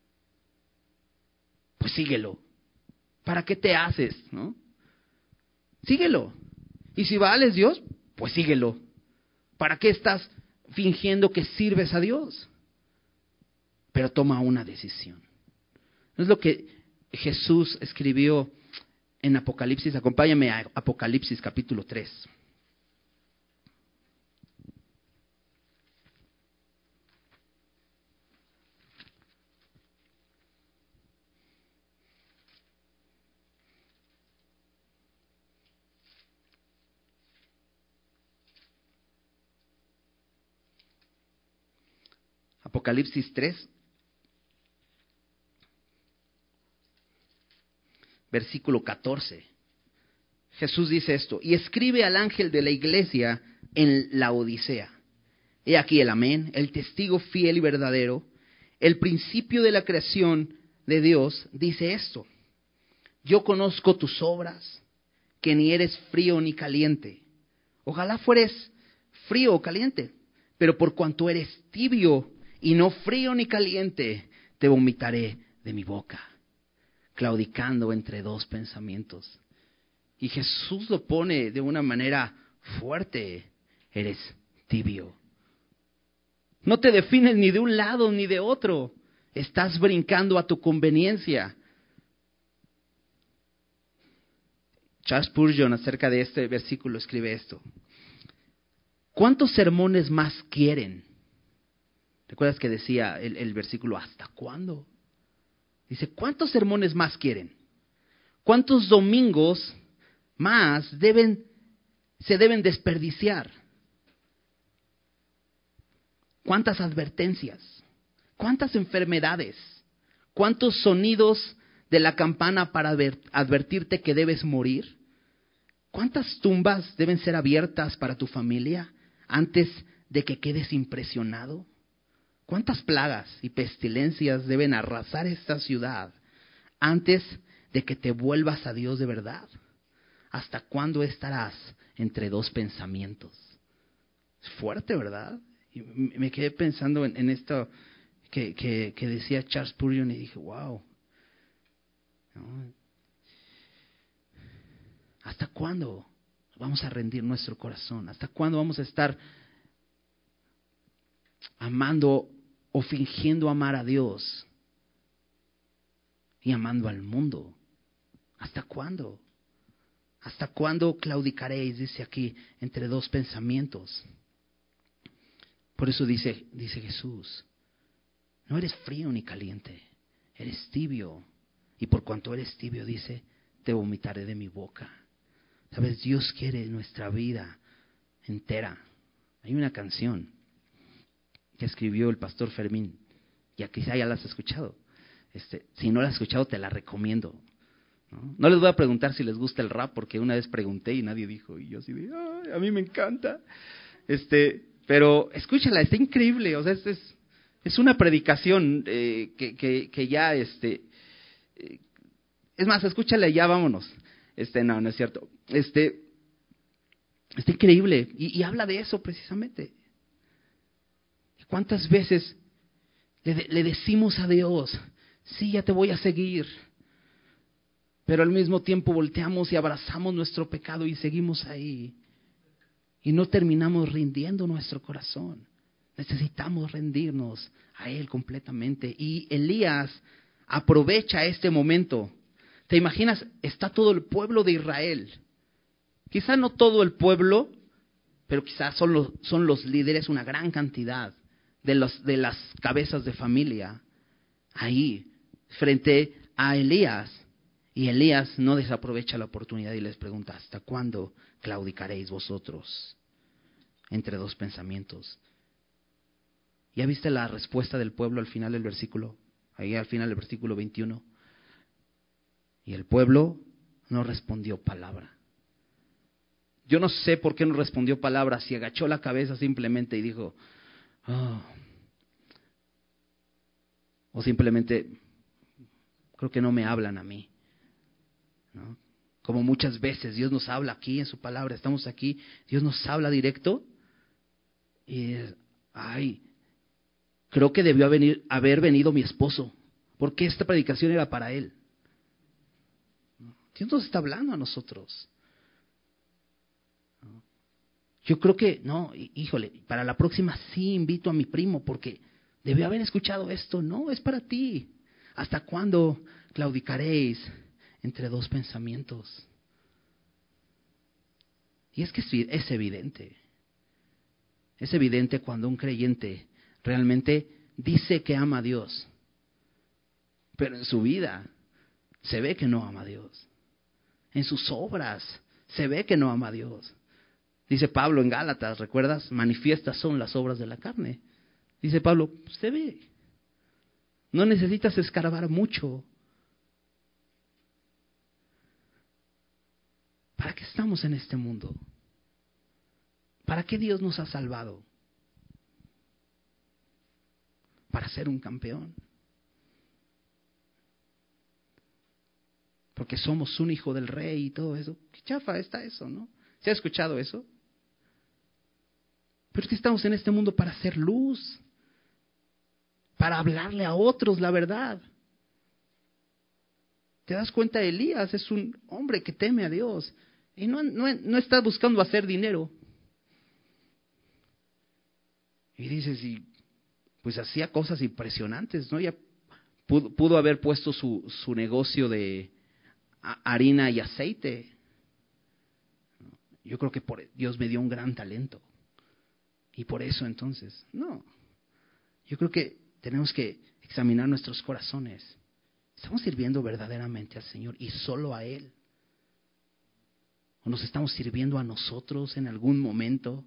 pues síguelo. ¿Para qué te haces, no? Síguelo. Y si Baal es Dios, pues síguelo. ¿Para qué estás fingiendo que sirves a Dios? Pero toma una decisión. ¿No es lo que Jesús escribió en Apocalipsis, acompáñame a Apocalipsis capítulo 3. Apocalipsis 3, versículo 14. Jesús dice esto: y escribe al ángel de la iglesia en la Odisea. He aquí el amén, el testigo fiel y verdadero, el principio de la creación de Dios, dice esto: yo conozco tus obras, que ni eres frío ni caliente. Ojalá fueres frío o caliente, pero por cuanto eres tibio y no frío ni caliente, te vomitaré de mi boca. Claudicando entre dos pensamientos. Y Jesús lo pone de una manera fuerte: eres tibio. No te defines ni de un lado ni de otro. Estás brincando a tu conveniencia. Charles Spurgeon, acerca de este versículo, escribe esto: ¿cuántos sermones más quieren? ¿Recuerdas que decía el versículo hasta cuándo? Dice, ¿cuántos sermones más quieren? ¿Cuántos domingos más se deben desperdiciar? ¿Cuántas advertencias? ¿Cuántas enfermedades? ¿Cuántos sonidos de la campana para advertirte que debes morir? ¿Cuántas tumbas deben ser abiertas para tu familia antes de que quedes impresionado? ¿Cuántas plagas y pestilencias deben arrasar esta ciudad antes de que te vuelvas a Dios de verdad? ¿Hasta cuándo estarás entre dos pensamientos? Es fuerte, ¿verdad? Y me quedé pensando en esto que decía Charles Spurgeon y dije, wow. ¿No? ¿Hasta cuándo vamos a rendir nuestro corazón? ¿Hasta cuándo vamos a estar amando o fingiendo amar a Dios y amando al mundo? ¿Hasta cuándo? ¿Hasta cuándo claudicaréis? Dice aquí, entre dos pensamientos. Por eso dice Jesús, no eres frío ni caliente, eres tibio. Y por cuanto eres tibio, dice, te vomitaré de mi boca. ¿Sabes? Dios quiere nuestra vida entera. Hay una canción que escribió el pastor Fermín, ya quizá ya la has escuchado. Si no la has escuchado, te la recomiendo. No les voy a preguntar si les gusta el rap, porque una vez pregunté y nadie dijo, y yo así de, ay, a mí me encanta. Pero escúchala, está increíble. O sea, es una predicación que ya, es más, escúchala y ya vámonos. No es cierto. Está increíble y habla de eso precisamente. ¿Cuántas veces le decimos a Dios, sí, ya te voy a seguir? Pero al mismo tiempo volteamos y abrazamos nuestro pecado y seguimos ahí. Y no terminamos rindiendo nuestro corazón. Necesitamos rendirnos a Él completamente. Y Elías aprovecha este momento. ¿Te imaginas? Está todo el pueblo de Israel. Quizá no todo el pueblo, pero quizás son los líderes, una gran cantidad de las cabezas de familia ahí frente a Elías. Y Elías no desaprovecha la oportunidad y les pregunta, ¿hasta cuándo claudicaréis vosotros entre dos pensamientos? ¿Ya viste la respuesta del pueblo al final del versículo? Ahí al final del versículo 21. Y el pueblo no respondió palabra. Yo no sé por qué no respondió palabra, si agachó la cabeza simplemente y dijo, oh. O simplemente, creo que no me hablan a mí. ¿No? Como muchas veces Dios nos habla aquí en su palabra, estamos aquí, Dios nos habla directo y creo que debió haber venido mi esposo, porque esta predicación era para él. Dios nos está hablando a nosotros. Yo creo que, híjole, para la próxima sí invito a mi primo, porque debió haber escuchado esto. No, es para ti. ¿Hasta cuándo claudicaréis entre dos pensamientos. Y es que es evidente. Es evidente cuando un creyente realmente dice que ama a Dios, pero en su vida se ve que no ama a Dios. En sus obras se ve que no ama a Dios. Dice Pablo en Gálatas, ¿recuerdas? Manifiestas son las obras de la carne. Dice Pablo, se ve. No necesitas escarbar mucho. ¿Para qué estamos en este mundo? ¿Para qué Dios nos ha salvado? Para ser un campeón. Porque somos un hijo del rey y todo eso. Qué chafa está eso, ¿no? ¿Se ha escuchado eso? Pero es que estamos en este mundo para hacer luz. Para hablarle a otros la verdad. ¿Te das cuenta? Elías es un hombre que teme a Dios. Y no está buscando hacer dinero. Y dices, y pues hacía cosas impresionantes, ¿no? Ya pudo haber puesto su negocio de harina y aceite. Yo creo que Dios me dio un gran talento. Y por eso entonces, no. Yo creo que tenemos que examinar nuestros corazones. ¿Estamos sirviendo verdaderamente al Señor y solo a Él? ¿O nos estamos sirviendo a nosotros en algún momento?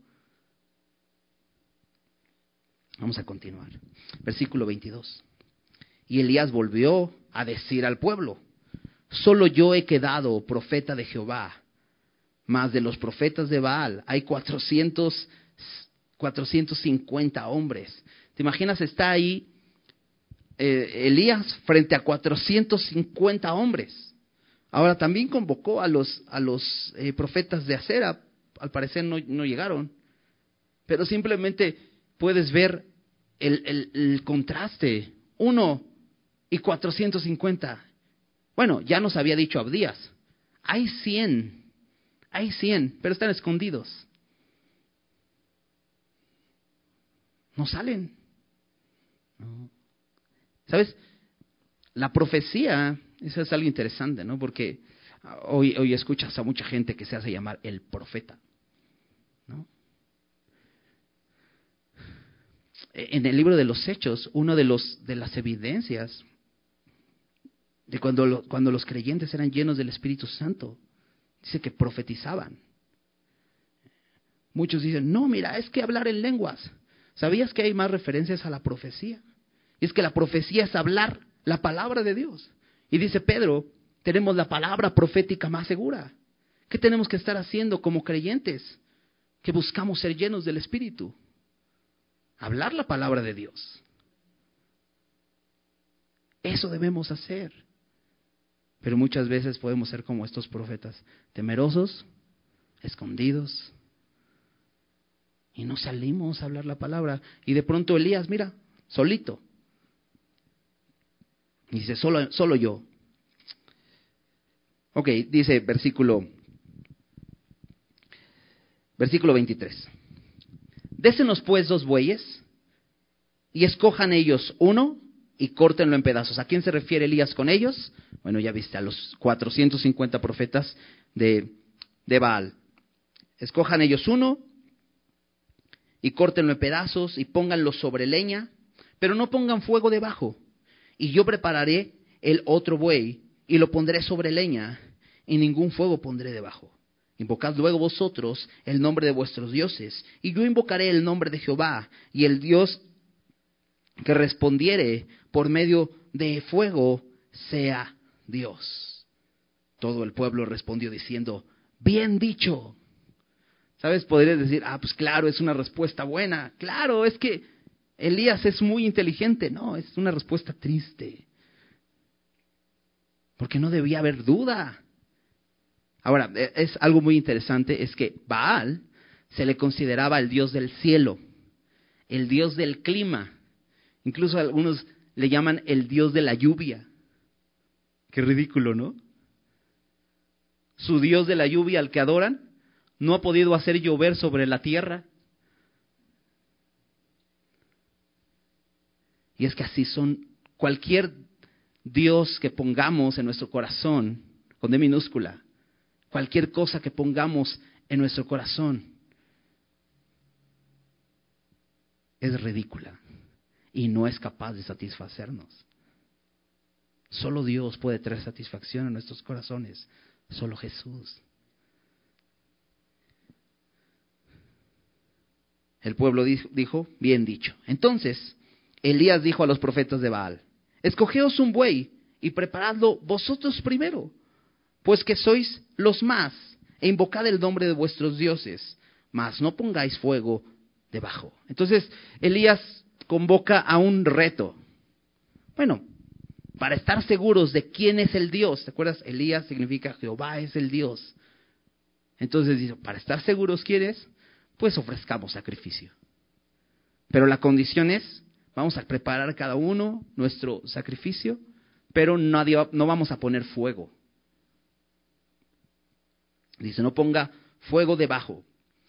Vamos a continuar. Versículo 22. Y Elías volvió a decir al pueblo: solo yo he quedado profeta de Jehová, mas de los profetas de Baal hay 450 hombres. ¿Te imaginas? Está ahí Elías frente a 450 hombres. Ahora también convocó a los profetas de Acera. Al parecer no llegaron. Pero simplemente puedes ver el contraste. 1 y 450. Bueno, ya nos había dicho Abdías. Hay 100, pero están escondidos. No salen. No. ¿Sabes? La profecía, eso es algo interesante, ¿no? Porque hoy escuchas a mucha gente que se hace llamar el profeta, ¿no? En el libro de los Hechos, una de las evidencias de cuando los creyentes eran llenos del Espíritu Santo, dice que profetizaban. Muchos dicen, no, mira, es que hablar en lenguas. ¿Sabías que hay más referencias a la profecía? Y es que la profecía es hablar la palabra de Dios. Y dice Pedro, tenemos la palabra profética más segura. ¿Qué tenemos que estar haciendo como creyentes? Que buscamos ser llenos del Espíritu. Hablar la palabra de Dios. Eso debemos hacer. Pero muchas veces podemos ser como estos profetas, temerosos, escondidos, y no salimos a hablar la palabra. Y de pronto Elías, mira, solito. Y dice, solo yo. Ok, dice versículo 23. Désenos pues 2 bueyes y escojan ellos uno y córtenlo en pedazos. ¿A quién se refiere Elías con ellos? Bueno, ya viste, a los 450 profetas de Baal. Escojan ellos uno y córtenlo en pedazos y pónganlo sobre leña, pero no pongan fuego debajo. Y yo prepararé el otro buey y lo pondré sobre leña, y ningún fuego pondré debajo. Invocad luego vosotros el nombre de vuestros dioses, y yo invocaré el nombre de Jehová, y el Dios que respondiere por medio de fuego sea Dios. Todo el pueblo respondió diciendo, bien dicho. ¿Sabes? Podrías decir, pues claro, es una respuesta buena. Claro, es que Elías es muy inteligente. No, es una respuesta triste. Porque no debía haber duda. Ahora, es algo muy interesante, es que Baal se le consideraba el dios del cielo, el dios del clima. Incluso algunos le llaman el dios de la lluvia. Qué ridículo, ¿no? Su dios de la lluvia al que adoran no ha podido hacer llover sobre la tierra. Y es que así son cualquier Dios que pongamos en nuestro corazón con D minúscula. Cualquier cosa que pongamos en nuestro corazón es ridícula y no es capaz de satisfacernos. Solo Dios puede traer satisfacción en nuestros corazones, solo Jesús. El pueblo dijo, bien dicho. Entonces, Elías dijo a los profetas de Baal, escogeos un buey y preparadlo vosotros primero, pues que sois los más, e invocad el nombre de vuestros dioses, mas no pongáis fuego debajo. Entonces, Elías convoca a un reto. Bueno, para estar seguros de quién es el Dios. ¿Te acuerdas? Elías significa Jehová es el Dios. Entonces dice, para estar seguros, ¿quieres? Pues ofrezcamos sacrificio. Pero la condición es, vamos a preparar cada uno nuestro sacrificio, pero no vamos a poner fuego. Dice, no ponga fuego debajo.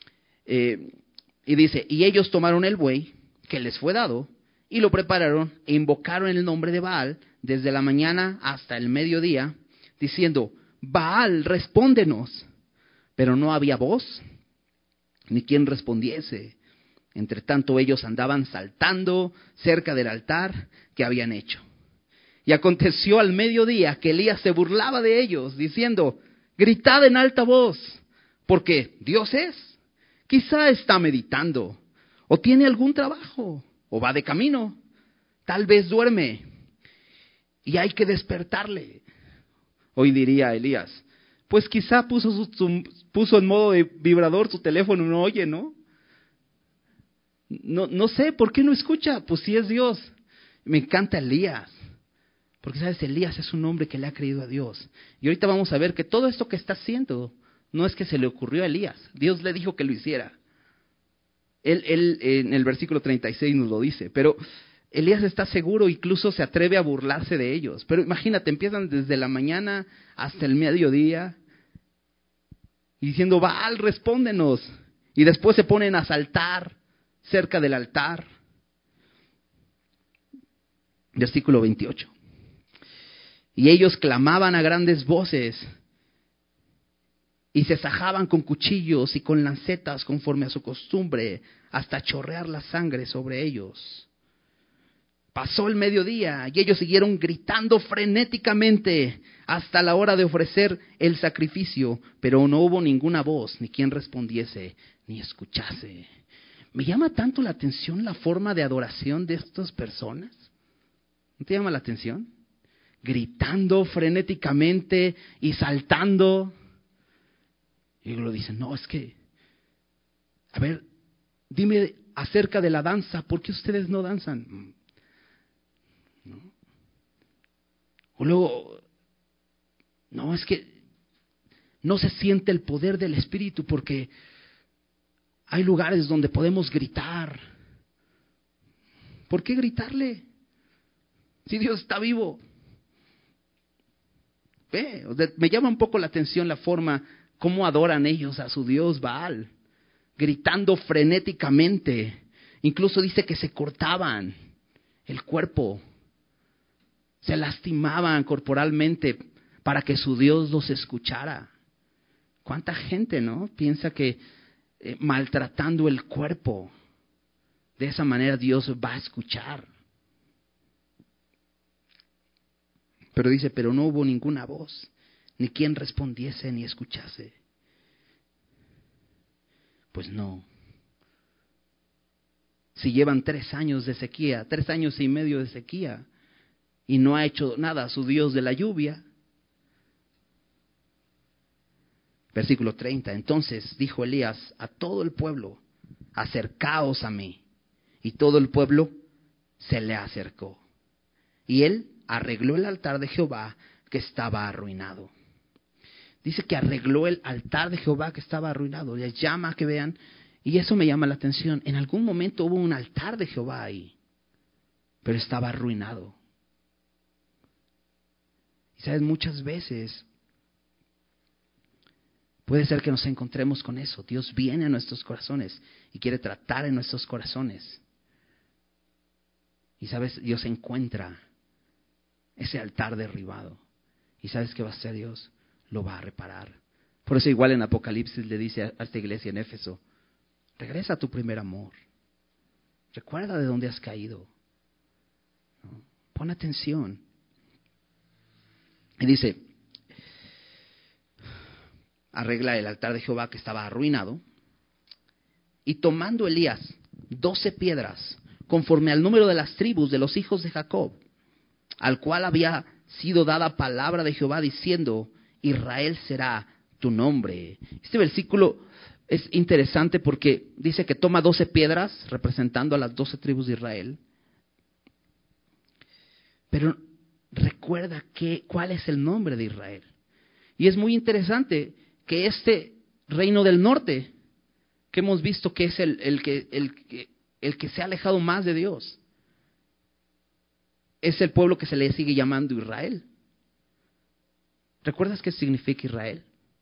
Y dice, y ellos tomaron el buey que les fue dado, y lo prepararon e invocaron el nombre de Baal desde la mañana hasta el mediodía, diciendo, Baal, respóndenos. Pero no había voz, ni quien respondiese. Entre tanto ellos andaban saltando cerca del altar que habían hecho. Y aconteció al mediodía que Elías se burlaba de ellos, diciendo, gritad en alta voz, porque Dios es. Quizá está meditando, o tiene algún trabajo, o va de camino. Tal vez duerme, y hay que despertarle. Hoy diría Elías, pues quizá puso en modo de vibrador su teléfono, no oye, ¿no? No sé, ¿por qué no escucha? Pues si es Dios. Me encanta Elías, porque sabes, Elías es un hombre que le ha creído a Dios. Y ahorita vamos a ver que todo esto que está haciendo no es que se le ocurrió a Elías. Dios le dijo que lo hiciera. Él en el versículo 36 nos lo dice, pero Elías está seguro, incluso se atreve a burlarse de ellos. Pero imagínate, empiezan desde la mañana hasta el mediodía y diciendo, Baal, respóndenos. Y después se ponen a saltar cerca del altar. Versículo 28. Y ellos clamaban a grandes voces y se sajaban con cuchillos y con lancetas conforme a su costumbre, hasta chorrear la sangre sobre ellos. Pasó el mediodía y ellos siguieron gritando frenéticamente hasta la hora de ofrecer el sacrificio, pero no hubo ninguna voz, ni quien respondiese, ni escuchase. Me llama tanto la atención la forma de adoración de estas personas. ¿No te llama la atención? Gritando frenéticamente y saltando. Y luego dicen, no, es que, a ver, dime acerca de la danza, ¿por qué ustedes no danzan? ¿No? O luego, no, es que no se siente el poder del Espíritu porque hay lugares donde podemos gritar. ¿Por qué gritarle? Si Dios está vivo. Me llama un poco la atención la forma cómo adoran ellos a su Dios Baal, gritando frenéticamente. Incluso dice que se cortaban el cuerpo, se lastimaban corporalmente para que su Dios los escuchara. ¿Cuánta gente, no? Piensa que maltratando el cuerpo, de esa manera Dios va a escuchar. Pero dice, pero no hubo ninguna voz, ni quien respondiese ni escuchase. Pues no. Si llevan 3 años de sequía, 3 años y medio de sequía, y no ha hecho nada a su Dios de la lluvia. Versículo 30. Entonces dijo Elías a todo el pueblo, acercaos a mí. Y todo el pueblo se le acercó. Y él arregló el altar de Jehová que estaba arruinado. Dice que arregló el altar de Jehová que estaba arruinado. Les llama a que vean, y eso me llama la atención. En algún momento hubo un altar de Jehová ahí, pero estaba arruinado. Y sabes, muchas veces puede ser que nos encontremos con eso. Dios viene a nuestros corazones y quiere tratar en nuestros corazones. Y sabes, Dios encuentra ese altar derribado. ¿Y sabes qué va a hacer Dios? lo va a reparar. Por eso igual en Apocalipsis le dice a esta iglesia en Éfeso, regresa a tu primer amor. Recuerda de dónde has caído. ¿No? Pon atención. Y dice, arregla el altar de Jehová que estaba arruinado. Y tomando Elías 12 piedras, conforme al número de las tribus de los hijos de Jacob, al cual había sido dada palabra de Jehová diciendo, Israel será tu nombre. Este versículo es interesante porque dice que toma 12 piedras representando a las 12 tribus de Israel. Pero recuerda cuál es el nombre de Israel. Y es muy interesante que este reino del norte, que hemos visto que es el que se ha alejado más de Dios, es el pueblo que se le sigue llamando Israel. ¿Recuerdas qué significa Israel?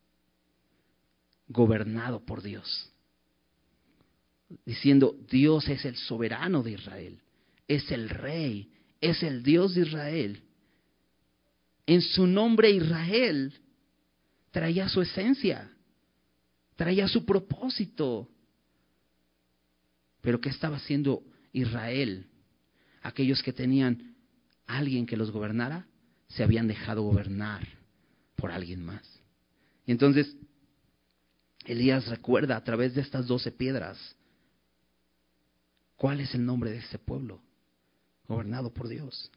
Gobernado por Dios. Diciendo, Dios es el soberano de Israel, es el rey, es el Dios de Israel. En su nombre Israel traía su esencia, traía su propósito. Pero ¿qué estaba haciendo Israel? Aquellos que tenían a alguien que los gobernara, se habían dejado gobernar por alguien más. Y entonces Elías recuerda a través de estas 12 piedras cuál es el nombre de ese pueblo, gobernado por Dios.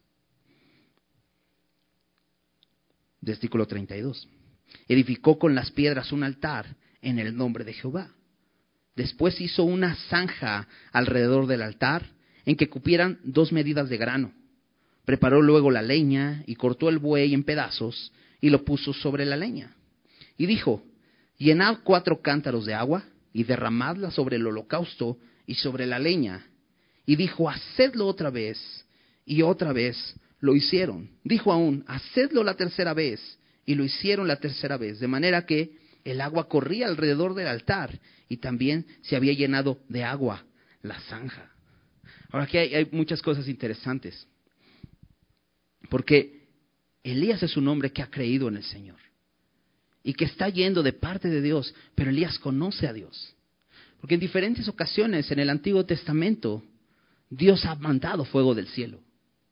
Versículo 32. Edificó con las piedras un altar en el nombre de Jehová. Después hizo una zanja alrededor del altar en que cupieran 2 medidas de grano. Preparó luego la leña y cortó el buey en pedazos y lo puso sobre la leña. Y dijo, llenad 4 cántaros de agua y derramadla sobre el holocausto y sobre la leña. Y dijo, hacedlo otra vez. Y otra vez lo hicieron. Dijo aún, hacedlo la tercera vez. Y lo hicieron la tercera vez. De manera que el agua corría alrededor del altar y también se había llenado de agua la zanja. Ahora aquí hay muchas cosas interesantes. Porque Elías es un hombre que ha creído en el Señor y que está yendo de parte de Dios, pero Elías conoce a Dios. Porque en diferentes ocasiones en el Antiguo Testamento Dios ha mandado fuego del cielo.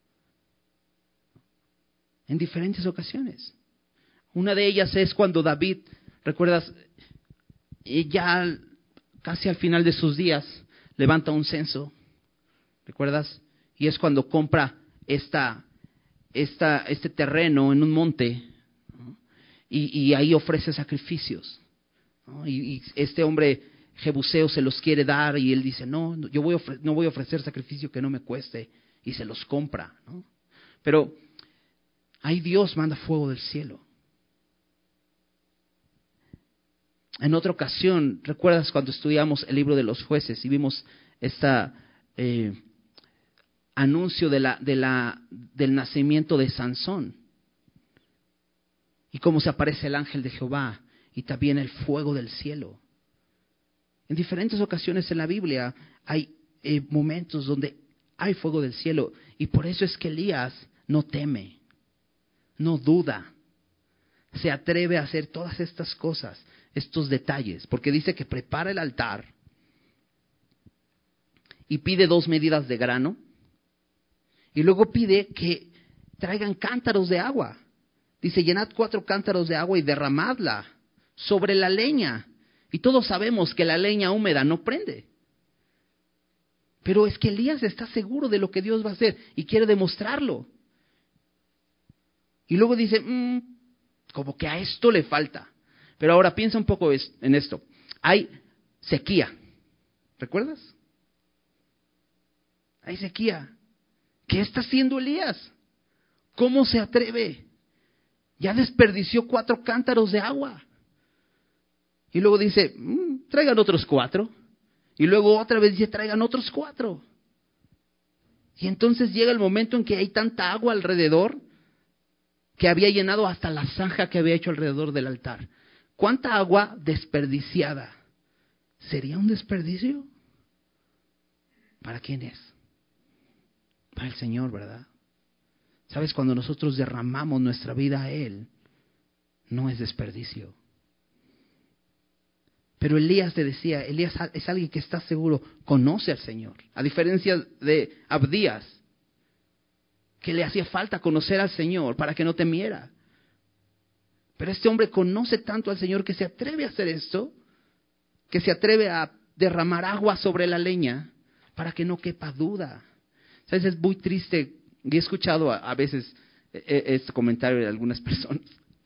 En diferentes ocasiones. Una de ellas es cuando David, ¿recuerdas? Ya casi al final de sus días levanta un censo, ¿recuerdas? Y es cuando compra este terreno en un monte, ¿no? y ahí ofrece sacrificios, ¿no? Y este hombre Jebuseo se los quiere dar y él dice, no voy a ofrecer sacrificio que no me cueste, y se los compra, ¿no? Pero ahí Dios manda fuego del cielo. En otra ocasión, ¿recuerdas cuando estudiamos el libro de los jueces y vimos anuncio del nacimiento de Sansón? Y cómo se aparece el ángel de Jehová y también el fuego del cielo. En diferentes ocasiones en la Biblia hay momentos donde hay fuego del cielo, y por eso es que Elías no teme, no duda, se atreve a hacer todas estas cosas, estos detalles, porque dice que prepara el altar y pide 2 medidas de grano, y luego pide que traigan cántaros de agua. Dice, llenad 4 cántaros de agua y derramadla sobre la leña. Y todos sabemos que la leña húmeda no prende. Pero es que Elías está seguro de lo que Dios va a hacer y quiere demostrarlo. Y luego dice, como que a esto le falta. Pero ahora piensa un poco en esto. Hay sequía. ¿Recuerdas? Hay sequía. ¿Qué está haciendo Elías? ¿Cómo se atreve? Ya desperdició 4 cántaros de agua. Y luego dice, traigan otros 4. Y luego otra vez dice, traigan otros 4. Y entonces llega el momento en que hay tanta agua alrededor que había llenado hasta la zanja que había hecho alrededor del altar. ¿Cuánta agua desperdiciada? ¿Sería un desperdicio? ¿Para quién es? Para el Señor, ¿verdad? ¿Sabes? Cuando nosotros derramamos nuestra vida a Él, no es desperdicio. Pero Elías le decía, Elías es alguien que está seguro, conoce al Señor. A diferencia de Abdías, que le hacía falta conocer al Señor para que no temiera. Pero este hombre conoce tanto al Señor que se atreve a hacer esto, que se atreve a derramar agua sobre la leña para que no quepa duda. ¿Sabes? Es muy triste, y he escuchado a veces este comentario de algunas personas.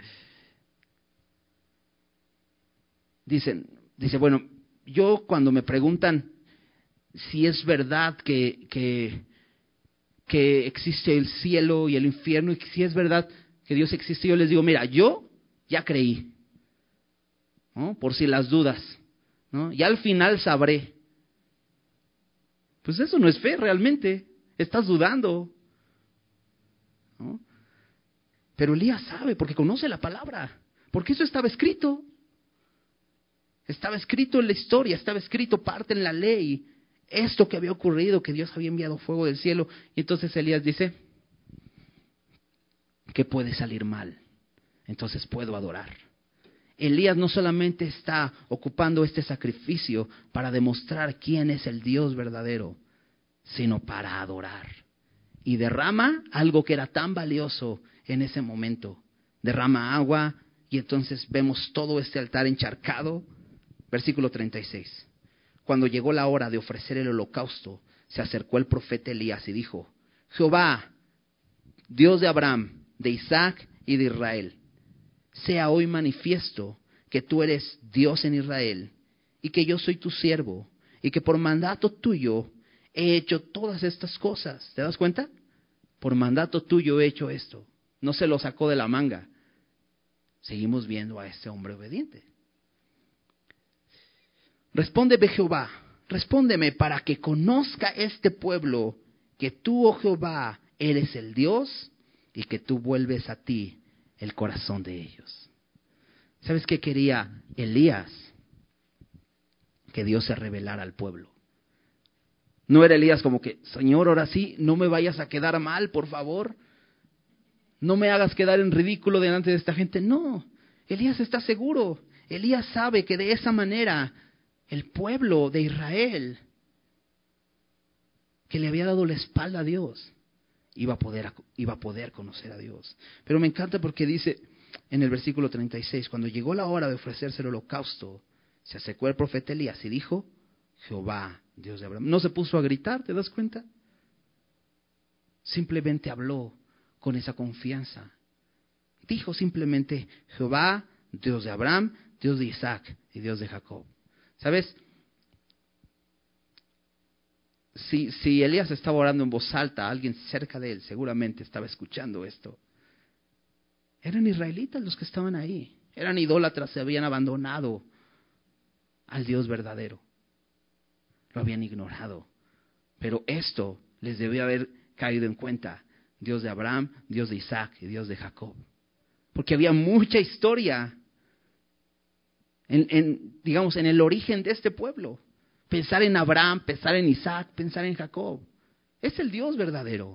Dice, bueno, yo cuando me preguntan si es verdad que existe el cielo y el infierno, y que si es verdad que Dios existe, yo les digo, mira, yo ya creí, ¿no? Por si las dudas, ¿no? Ya al final sabré. Pues eso no es fe realmente, estás dudando, ¿no? Pero Elías sabe porque conoce la palabra, porque eso estaba escrito. Estaba escrito en la historia, estaba escrito parte en la ley, esto que había ocurrido, que Dios había enviado fuego del cielo. Y entonces Elías dice, ¿qué puede salir mal? Entonces puedo adorar. Elías no solamente está ocupando este sacrificio para demostrar quién es el Dios verdadero, sino para adorar. Y derrama algo que era tan valioso en ese momento. Derrama agua y entonces vemos todo este altar encharcado. Versículo 36. Cuando llegó la hora de ofrecer el holocausto, se acercó el profeta Elías y dijo, Jehová, Dios de Abraham, de Isaac y de Israel, sea hoy manifiesto que tú eres Dios en Israel y que yo soy tu siervo y que por mandato tuyo he hecho todas estas cosas. ¿Te das cuenta? Por mandato tuyo he hecho esto. No se lo sacó de la manga. Seguimos viendo a este hombre obediente. Respóndeme, Jehová, respóndeme para que conozca este pueblo que tú, oh Jehová, eres el Dios y que tú vuelves a ti el corazón de ellos. ¿Sabes qué quería Elías? Que Dios se revelara al pueblo. No era Elías como que, Señor, ahora sí, no me vayas a quedar mal, por favor. No me hagas quedar en ridículo delante de esta gente. No, Elías está seguro. Elías sabe que de esa manera el pueblo de Israel, que le había dado la espalda a Dios, iba a poder conocer a Dios. Pero me encanta porque dice en el versículo 36, cuando llegó la hora de ofrecerse el holocausto, se acercó el profeta Elías y dijo, Jehová, Dios de Abraham. No se puso a gritar, ¿te das cuenta? Simplemente habló con esa confianza. Dijo simplemente, Jehová, Dios de Abraham, Dios de Isaac y Dios de Jacob. ¿Sabes? Si Elías estaba orando en voz alta, alguien cerca de él seguramente estaba escuchando esto. Eran israelitas los que estaban ahí. Eran idólatras, se habían abandonado al Dios verdadero. Lo habían ignorado. Pero esto les debió haber caído en cuenta. Dios de Abraham, Dios de Isaac y Dios de Jacob. Porque había mucha historia digamos, en el origen de este pueblo. Pensar en Abraham, pensar en Isaac, pensar en Jacob. Es el Dios verdadero.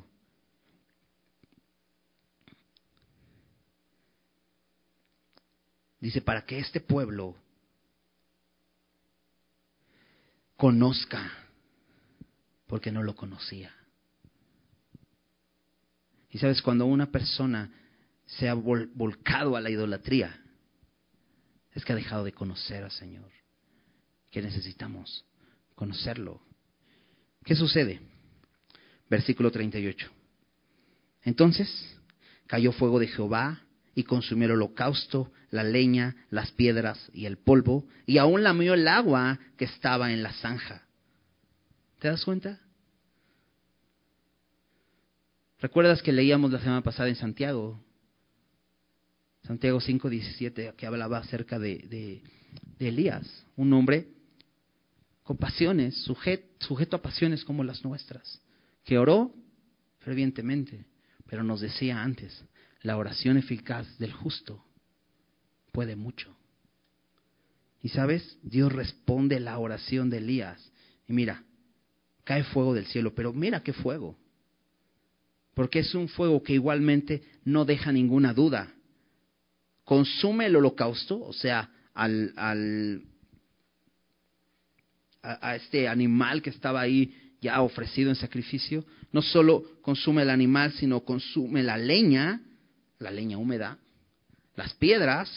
Dice, para que este pueblo conozca, porque no lo conocía. Y sabes, cuando una persona se ha volcado a la idolatría, es que ha dejado de conocer al Señor. Que necesitamos conocerlo. ¿Qué sucede? Versículo 38. Entonces cayó fuego de Jehová y consumió el holocausto, la leña, las piedras y el polvo, y aún lamió el agua que estaba en la zanja. ¿Te das cuenta? ¿Recuerdas que leíamos la semana pasada en Santiago 5:17, que hablaba acerca de Elías, un hombre con pasiones, sujeto a pasiones como las nuestras, que oró fervientemente, pero nos decía antes, la oración eficaz del justo puede mucho. Y sabes, Dios responde la oración de Elías, y mira, cae fuego del cielo, pero mira qué fuego, porque es un fuego que igualmente no deja ninguna duda. consume el holocausto, o sea, a este animal que estaba ahí ya ofrecido en sacrificio. No solo consume el animal, sino consume la leña húmeda, las piedras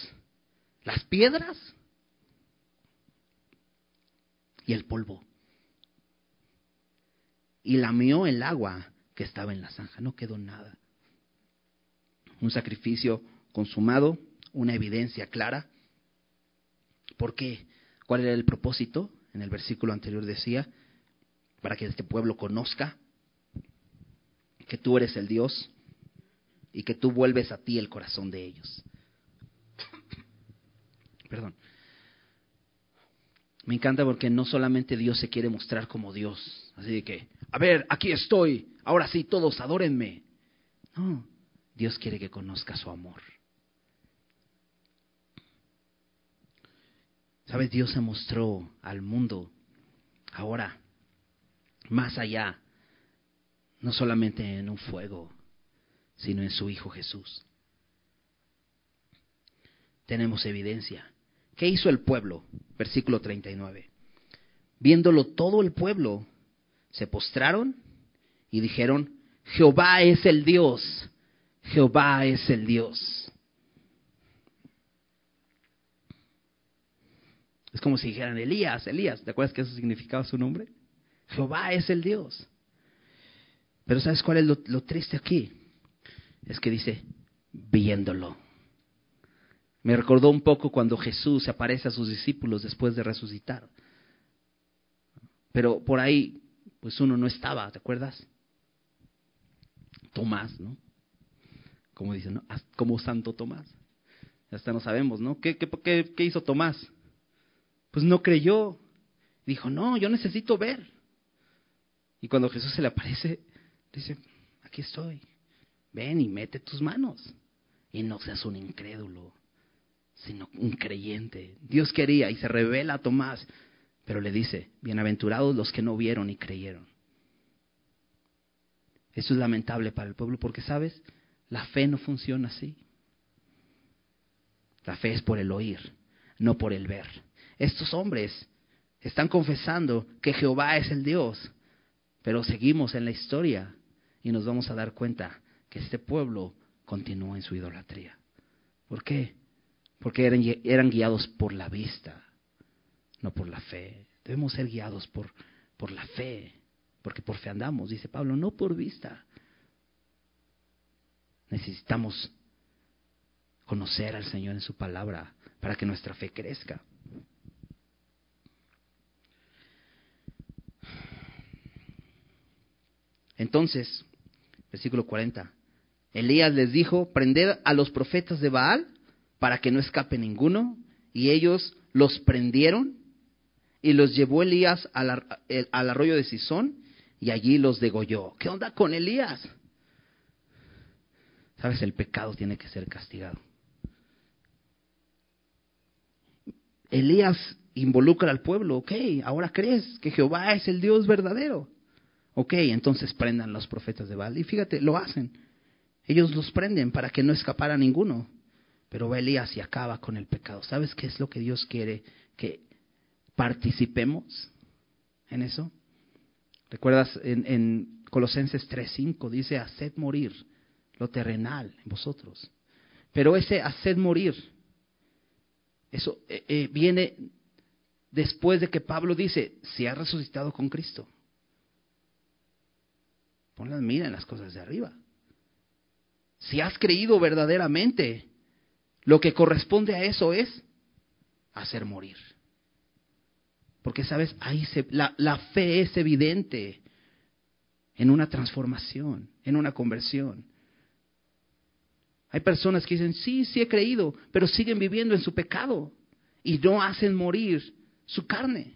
y el polvo. Y lamió el agua que estaba en la zanja, no quedó nada. Un sacrificio consumado, una evidencia clara. ¿Por qué? ¿Cuál era el propósito? En el versículo anterior decía, para que este pueblo conozca que tú eres el Dios y que tú vuelves a ti el corazón de ellos. Perdón. Me encanta porque no solamente Dios se quiere mostrar como Dios, así de que, a ver, aquí estoy, ahora sí, todos adórenme. No, Dios quiere que conozca su amor. ¿Sabes? Dios se mostró al mundo ahora, más allá, no solamente en un fuego, sino en su Hijo Jesús. Tenemos evidencia. ¿Qué hizo el pueblo? Versículo 39. Viéndolo todo el pueblo, se postraron y dijeron, Jehová es el Dios, Jehová es el Dios. Es como si dijeran, Elías, ¿te acuerdas que eso significaba su nombre? Jehová es el Dios. Pero ¿sabes cuál es lo triste aquí? Es que dice, viéndolo. Me recordó un poco cuando Jesús se aparece a sus discípulos después de resucitar. Pero por ahí, pues uno no estaba, ¿te acuerdas? Tomás, ¿no? Como dicen, ¿no? Como Santo Tomás. Hasta no sabemos, ¿no? ¿Qué hizo Tomás? Pues no creyó. Dijo, no, yo necesito ver. Y cuando Jesús se le aparece, dice, aquí estoy. Ven y mete tus manos. Y no seas un incrédulo, sino un creyente. Dios quería y se revela a Tomás, pero le dice, bienaventurados los que no vieron y creyeron. Eso es lamentable para el pueblo porque, ¿sabes? La fe no funciona así. La fe es por el oír, no por el ver. Estos hombres están confesando que Jehová es el Dios, pero seguimos en la historia y nos vamos a dar cuenta que este pueblo continúa en su idolatría. ¿Por qué? Porque eran guiados por la vista, no por la fe. Debemos ser guiados por la fe, porque por fe andamos, dice Pablo, no por vista. Necesitamos conocer al Señor en su palabra para que nuestra fe crezca. Entonces, versículo 40, Elías les dijo, prended a los profetas de Baal para que no escape ninguno, y ellos los prendieron y los llevó Elías al arroyo de Sisón y allí los degolló. ¿Qué onda con Elías? Sabes, el pecado tiene que ser castigado. Elías involucra al pueblo. Ok, ahora crees que Jehová es el Dios verdadero. Ok, entonces prendan los profetas de Baal. Y fíjate, lo hacen. Ellos los prenden para que no escapara ninguno. Pero va Elías y acaba con el pecado. ¿Sabes qué es lo que Dios quiere? Que participemos en eso. ¿Recuerdas en Colosenses 3:5? Dice, haced morir lo terrenal en vosotros. Pero ese haced morir, eso viene después de que Pablo dice, si has resucitado con Cristo, pon la mira en las cosas de arriba. Si has creído verdaderamente, lo que corresponde a eso es hacer morir. Porque, ¿sabes? Ahí la fe es evidente en una transformación, en una conversión. Hay personas que dicen, sí he creído, pero siguen viviendo en su pecado y no hacen morir su carne.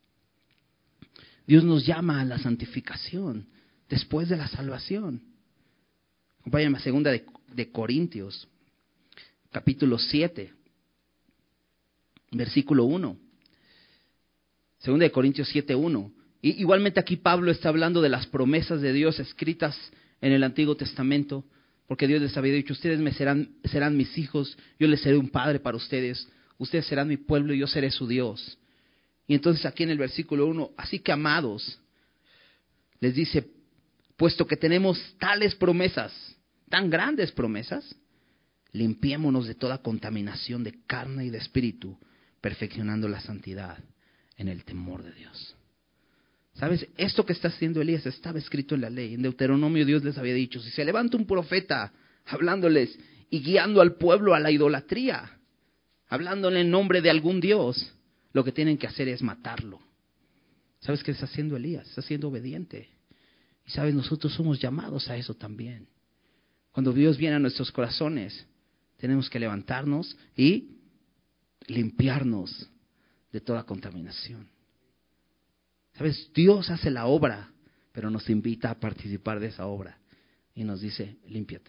Dios nos llama a la santificación después de la salvación. Acompáñame a 2 de Corintios, capítulo 7, versículo 1. 2 de Corintios 7:1. Y igualmente aquí Pablo está hablando de las promesas de Dios escritas en el Antiguo Testamento, Porque Dios les había dicho, ustedes serán mis hijos, yo les seré un padre para ustedes, ustedes serán mi pueblo y yo seré su Dios. Y entonces aquí en el versículo 1, así que amados, les dice, puesto que tenemos tales promesas, tan grandes promesas, limpiémonos de toda contaminación de carne y de espíritu, perfeccionando la santidad en el temor de Dios. ¿Sabes? Esto que está haciendo Elías estaba escrito en la ley. En Deuteronomio Dios les había dicho, si se levanta un profeta hablándoles y guiando al pueblo a la idolatría, hablándole en nombre de algún Dios, lo que tienen que hacer es matarlo. ¿Sabes qué está haciendo Elías? Está siendo obediente. Y sabes, nosotros somos llamados a eso también. Cuando Dios viene a nuestros corazones, tenemos que levantarnos y limpiarnos de toda contaminación. ¿Sabes? Dios hace la obra, pero nos invita a participar de esa obra. Y nos dice, límpiate.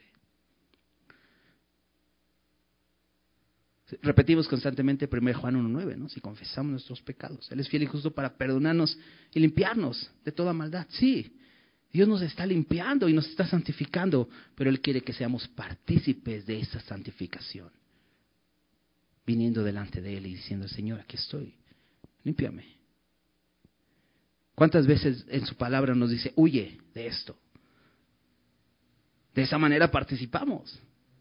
Repetimos constantemente 1 Juan 1:9, ¿no? Si confesamos nuestros pecados, Él es fiel y justo para perdonarnos y limpiarnos de toda maldad. Sí, Dios nos está limpiando y nos está santificando, pero Él quiere que seamos partícipes de esa santificación. Viniendo delante de Él y diciendo, Señor, aquí estoy, límpiame. ¿Cuántas veces en su palabra nos dice, huye de esto? De esa manera participamos.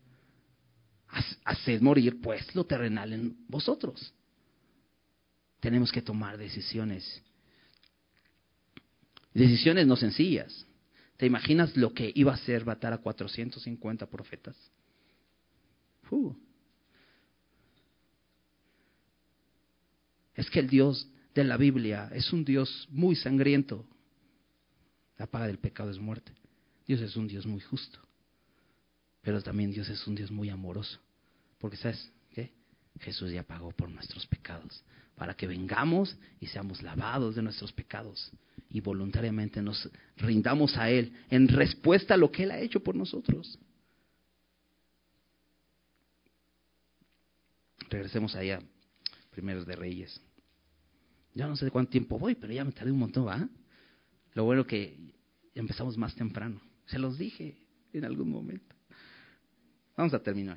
Haced morir pues lo terrenal en vosotros. Tenemos que tomar decisiones. Decisiones no sencillas. ¿Te imaginas lo que iba a ser matar a 450 profetas? Es que el Dios de la Biblia es un Dios muy sangriento. La paga del pecado es muerte. Dios es un Dios muy justo. Pero también Dios es un Dios muy amoroso. Porque ¿sabes qué? Jesús ya pagó por nuestros pecados. Para que vengamos y seamos lavados de nuestros pecados. Y voluntariamente nos rindamos a Él en respuesta a lo que Él ha hecho por nosotros. Regresemos allá, Primeros de Reyes. Ya no sé de cuánto tiempo voy, pero ya me tardé un montón, ¿va? Lo bueno que empezamos más temprano. Se los dije en algún momento. Vamos a terminar.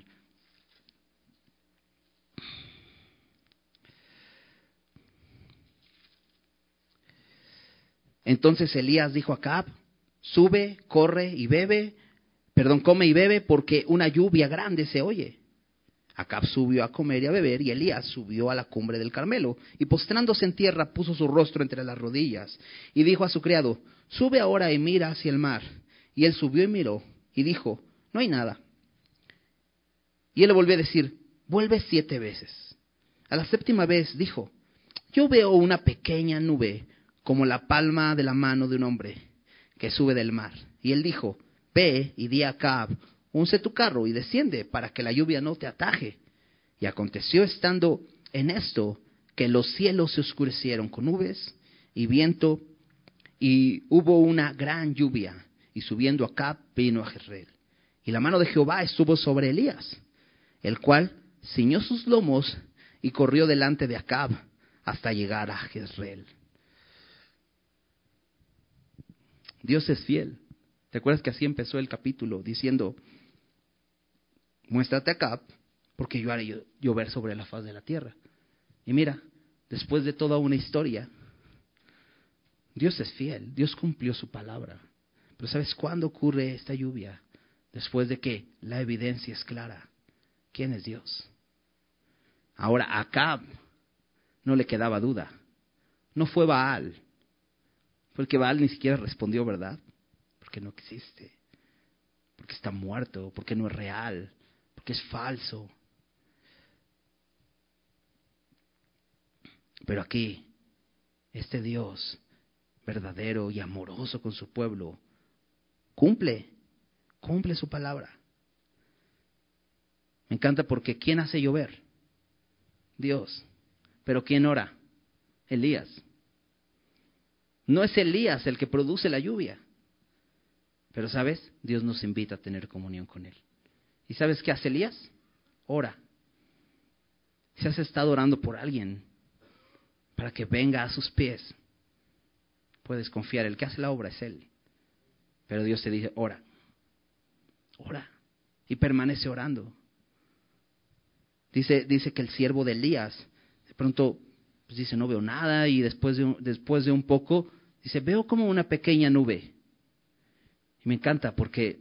Entonces Elías dijo a Acab, sube, come y bebe, porque una lluvia grande se oye. Acab subió a comer y a beber, y Elías subió a la cumbre del Carmelo, y postrándose en tierra puso su rostro entre las rodillas, y dijo a su criado, sube ahora y mira hacia el mar. Y él subió y miró, y dijo, no hay nada. Y él le volvió a decir, vuelve 7 veces. A la 7ª vez dijo, yo veo una pequeña nube, como la palma de la mano de un hombre, que sube del mar. Y él dijo, ve y di a Acab, unce tu carro y desciende para que la lluvia no te ataje. Y aconteció estando en esto que los cielos se oscurecieron con nubes y viento, y hubo una gran lluvia. Y subiendo Acab vino a Jezreel. Y la mano de Jehová estuvo sobre Elías, el cual ciñó sus lomos y corrió delante de Acab hasta llegar a Jezreel. Dios es fiel. ¿Te acuerdas que así empezó el capítulo diciendo, muéstrate a Acab, porque yo haré llover sobre la faz de la tierra? Y mira, después de toda una historia, Dios es fiel, Dios cumplió su palabra. Pero ¿sabes cuándo ocurre esta lluvia? Después de que la evidencia es clara. ¿Quién es Dios? Ahora a Acab no le quedaba duda. No fue Baal, porque Baal ni siquiera respondió, ¿verdad? Porque no existe, porque está muerto, porque no es real, porque es falso. Pero aquí, este Dios verdadero y amoroso con su pueblo, cumple su palabra. Me encanta porque ¿quién hace llover? Dios. ¿Pero quién ora? Elías. No es Elías el que produce la lluvia. Pero ¿sabes? Dios nos invita a tener comunión con Él. ¿Y sabes qué hace Elías? Ora. Si has estado orando por alguien para que venga a sus pies, puedes confiar. El que hace la obra es Él. Pero Dios te dice, ora. Ora. y permanece orando. Dice que el siervo de Elías, de pronto, pues dice, no veo nada, y después de un poco, dice, veo como una pequeña nube. Y me encanta porque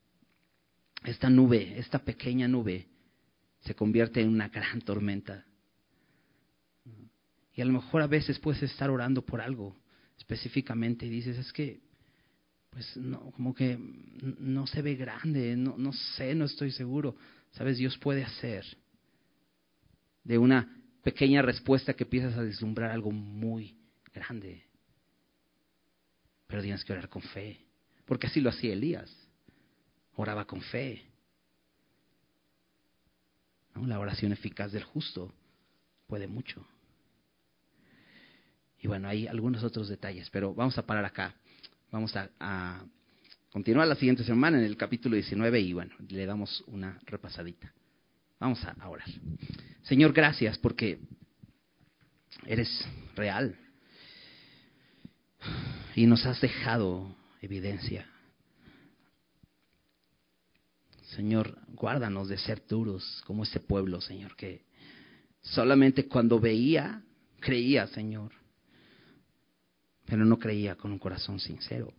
esta pequeña nube, se convierte en una gran tormenta. Y a lo mejor a veces puedes estar orando por algo específicamente y dices, es que, pues no, como que no se ve grande, no sé, no estoy seguro. ¿Sabes? Dios puede hacer de una pequeña respuesta que empiezas a vislumbrar algo muy grande. Pero tienes que orar con fe, porque así lo hacía Elías. Oraba con fe. ¿No? La oración eficaz del justo puede mucho. Y bueno, hay algunos otros detalles, pero vamos a parar acá. Vamos a continuar la siguiente semana en el capítulo 19 y bueno, le damos una repasadita. Vamos a orar. Señor, gracias porque eres real y nos has dejado evidencia. Señor, guárdanos de ser duros como este pueblo, Señor, que solamente cuando veía, creía, Señor, pero no creía con un corazón sincero.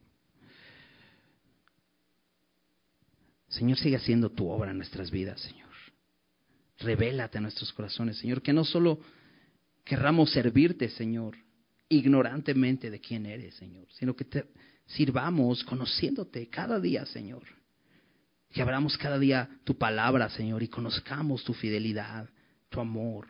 Señor, sigue haciendo tu obra en nuestras vidas, Señor. Revélate a nuestros corazones, Señor, que no solo querramos servirte, Señor, ignorantemente de quién eres, Señor, sino que te sirvamos conociéndote cada día, Señor. Que abramos cada día tu palabra, Señor, y conozcamos tu fidelidad, tu amor.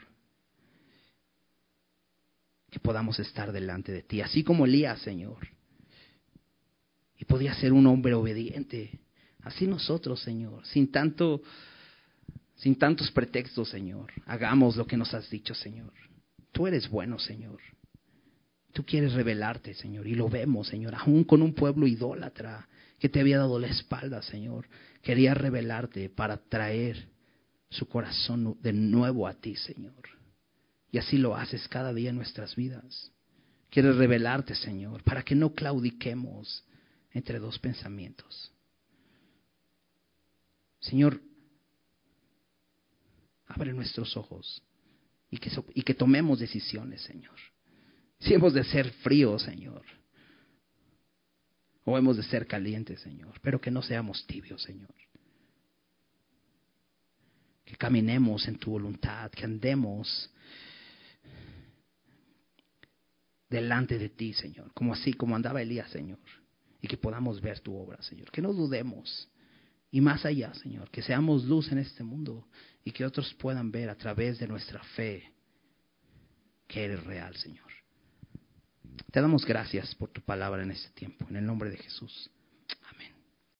Que podamos estar delante de ti, así como Elías, Señor. Y podía ser un hombre obediente. Así nosotros, Señor, sin tantos pretextos, Señor. Hagamos lo que nos has dicho, Señor. Tú eres bueno, Señor. Tú quieres revelarte, Señor, y lo vemos, Señor, aún con un pueblo idólatra que te había dado la espalda, Señor. Quería revelarte para traer su corazón de nuevo a ti, Señor. Y así lo haces cada día en nuestras vidas. Quieres revelarte, Señor, para que no claudiquemos entre dos pensamientos. Señor, abre nuestros ojos y que tomemos decisiones, Señor. Si hemos de ser fríos, Señor, o hemos de ser calientes, Señor, pero que no seamos tibios, Señor. Que caminemos en tu voluntad, que andemos delante de ti, Señor, como andaba Elías, Señor, y que podamos ver tu obra, Señor, que no dudemos, y más allá, Señor, que seamos luz en este mundo y que otros puedan ver a través de nuestra fe que eres real, Señor. Te damos gracias por tu palabra en este tiempo, en el nombre de Jesús.